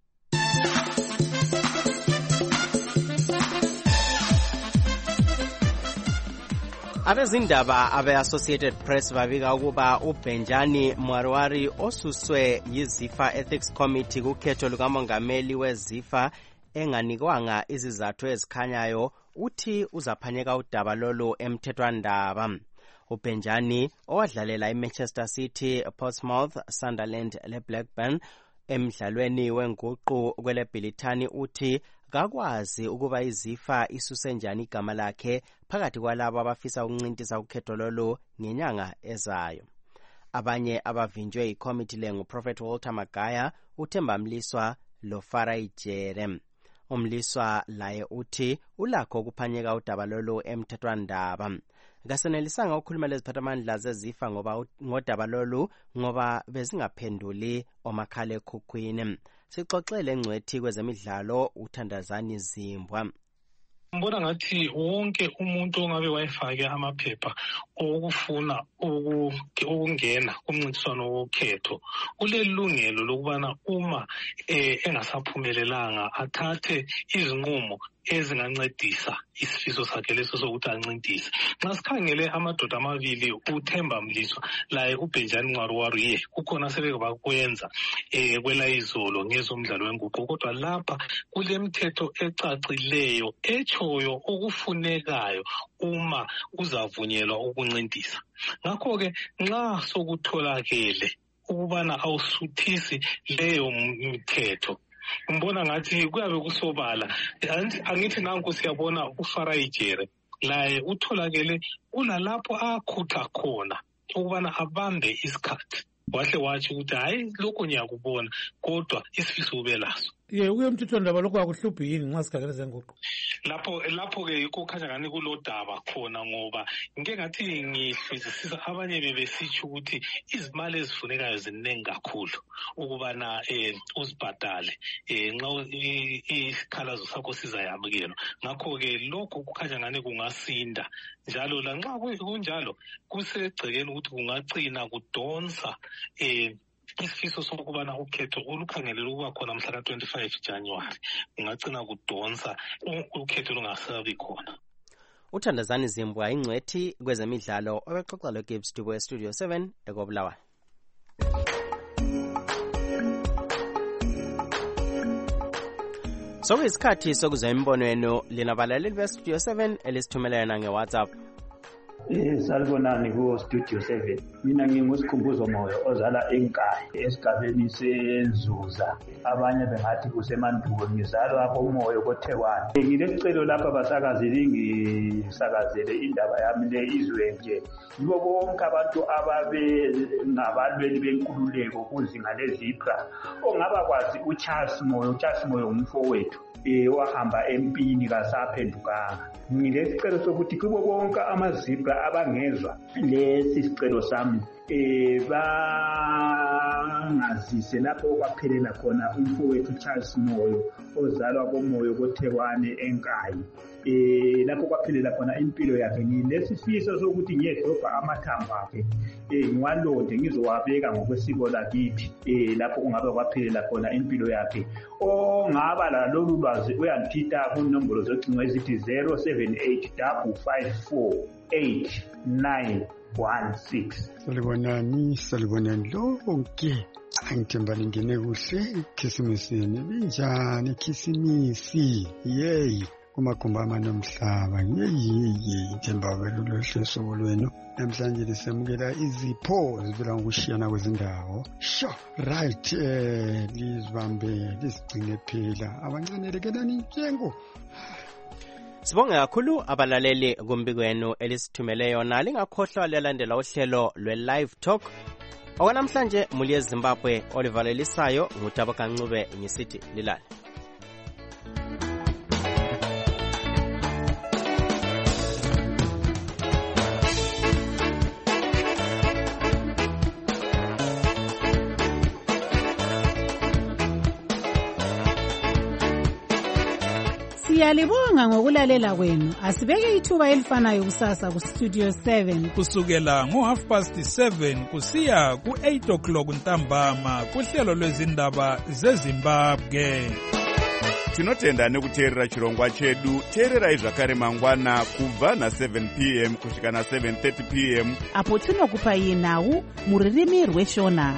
Abezindaba abe-Associated Press babika ukuba uBenjani Mwarwari osuswe yiZIFA Ethics Committee kukhetho lukamongameli weZIFA enganikwanga izizathu ezikhanyayo uthi uzaphanyeka udaba lolu emthethwandaba. uBenjani owadlalela iManchester City, Portsmouth, Sunderland leBlackburn emdlalweni wenguqu kweleBhilithani uthi kakwazi ukuba iZIFA isuse njani igama lakhe phakathi kwalabo abafisa ukuncintisa ukhetho lolu ngenyanga ezayo. Abanye abavinjwe ikomiti lengu Prophet Walter Magaya, uThemba Mliswa loFarai Jere. Umliswa laye uthi ulakho ukuphanyeka udaba lolu emthethwandaba. Ngasenelisanga ukukhuluma leziphathamandla zeZIFA ngoba ngodaba lolu ngoba bezingaphenduli omakhala ekhukhwini. Sixoxele ngcwethi kwezemidlalo uThandazani Zimbwa. Mbona ngathi wonke umuntu ongabe wayefake amaphepha okufuna ukungena kumncintiswano wokhetho ulelungelo lokubana uma engasaphumelelanga athathe izinqumo ezingancedisa isifiso sakhe leso sokuthi ancintise. Nxa sikhangele amadoda amabili uThemba Mliswa laye uBenjani Mwarwari ye kukhona sebeke bakwenza eh kwela izolo ngezomdlalo wenguqu kodwa lapha kulemithetho ecacileyo echoyo okufunekayo uma uzavunyelwa ukuncintisa. Ngakho ke nxa sokutholakele ukubana awusuthisi leyo mithetho mbona ngathi kuyabe kusobala. Angithi nanku siyabona uFarai Jere laye utholakele ulalapho akhutha khona ukubana abambe isikhathi wahle wathi ukuthi hayi lokho ngiyakubona kodwa isifiso ubelaso. Ye uye emthethwandaba lokho akuhluphi yini nxa sikhangele zenguqu? Lapho lapho ke yikho khanya ngani kulodaba khona ngoba ngeke ngathi ngihluzisisa abanye bebesitsho ukuthi izimali ezifunekayo ziningi kakhulu ukubana eh uzibhadale eh nxa isikhalazo sakho sizayamukelwa. Ngakho ke lokho kukhanya ngani kungasinda njalo la nxa kunjalo kusegcekeni ukuthi kungacina kudonsa eh isifiso sokubana ukhetho olukhangelelwe ukuba khona mhla ka twenty-five January ungagcina kudonsa ukhetho lungasabi khona. uThandazani Zimbwa ingcwethi kwezemidlalo obexoxa lo Gibbs Dube Studio seven ekobulawayo. So isikhathi sokuzwa imbono yenu lina balaleli be Studio seven elisithumelana ngeWhatsApp. Eh salibonani ku Studio seven. Mina ngingusikhumbuzo moyo ozala enkaya esigabeni senzuza. Abanye bengathi kusemandulo ngizalwa apho umoyo koThekwani. Ngilesicelo lapha basakazeli ngisakazele indaba yami le izwe nje. Yibo bonke abantu ababe ngabalweli benkululeko kuzinga leZIPRA. Ongaba kwazi uCharles Moyo, uCharles Moyo umfowethu. Eh wahamba empini kasaphendukanga. Ngilesicelo sokuthi kubo bonke amaZIPRA abangezwa lesi sicelo sami eh bangazise lapho kwaphelela khona umfowethu Charles Moyo ozalwa komoyo koThekwani enkayi. Eh lapho kwaphelela khona impilo yakhe nginesifiso sokuthi ngiyedobha amathambo akhe eh ngiwalonde ngizowabeka ngokwesiko lakithi eh lapho kungabe kwaphelela khona impilo yakhe. Ongaba lalolu lwazi uyangithita ku nombolo zocingo ezithi zero seven eight five five four eight nine one six. Salibonani, salibonani lonke. Angithemba lingene kuhle ikhisimisi. Binjani ikhisimisi? Yey. kumagumbi amane omhlaba. Yeyeye ithemba welulolu hlobo lwenu namhlanje lisemukela izipho zivela ngokushiyana kwezindawo. Sho right, eh lizibambe lisigcine phela abancane lekelani intengo. Sibonge kakhulu abalaleli kumbiko wenu elisithumele yona. Lingakhohlwa lelandela uhlelo lwe-Live Talk okwanamhlanje muli eZimbabwe olivalelisayo nguTabaka Ncube ngisithi lilale. Siyalibonga ngokulalela kwenu. Asibeke ithuba elifanayo kusasa ku Studio seven kusukela ngo half past seven kusiya ku eight o'clock ntambama kuhlelo lwezindaba zeZimbabwe. Tinotenda nekuteerera chirongwa chedu. Teererai zvakare mangwana kubva na seven p m kusvika na seven thirty p m apo tinokupai nhau muririmi rweshona.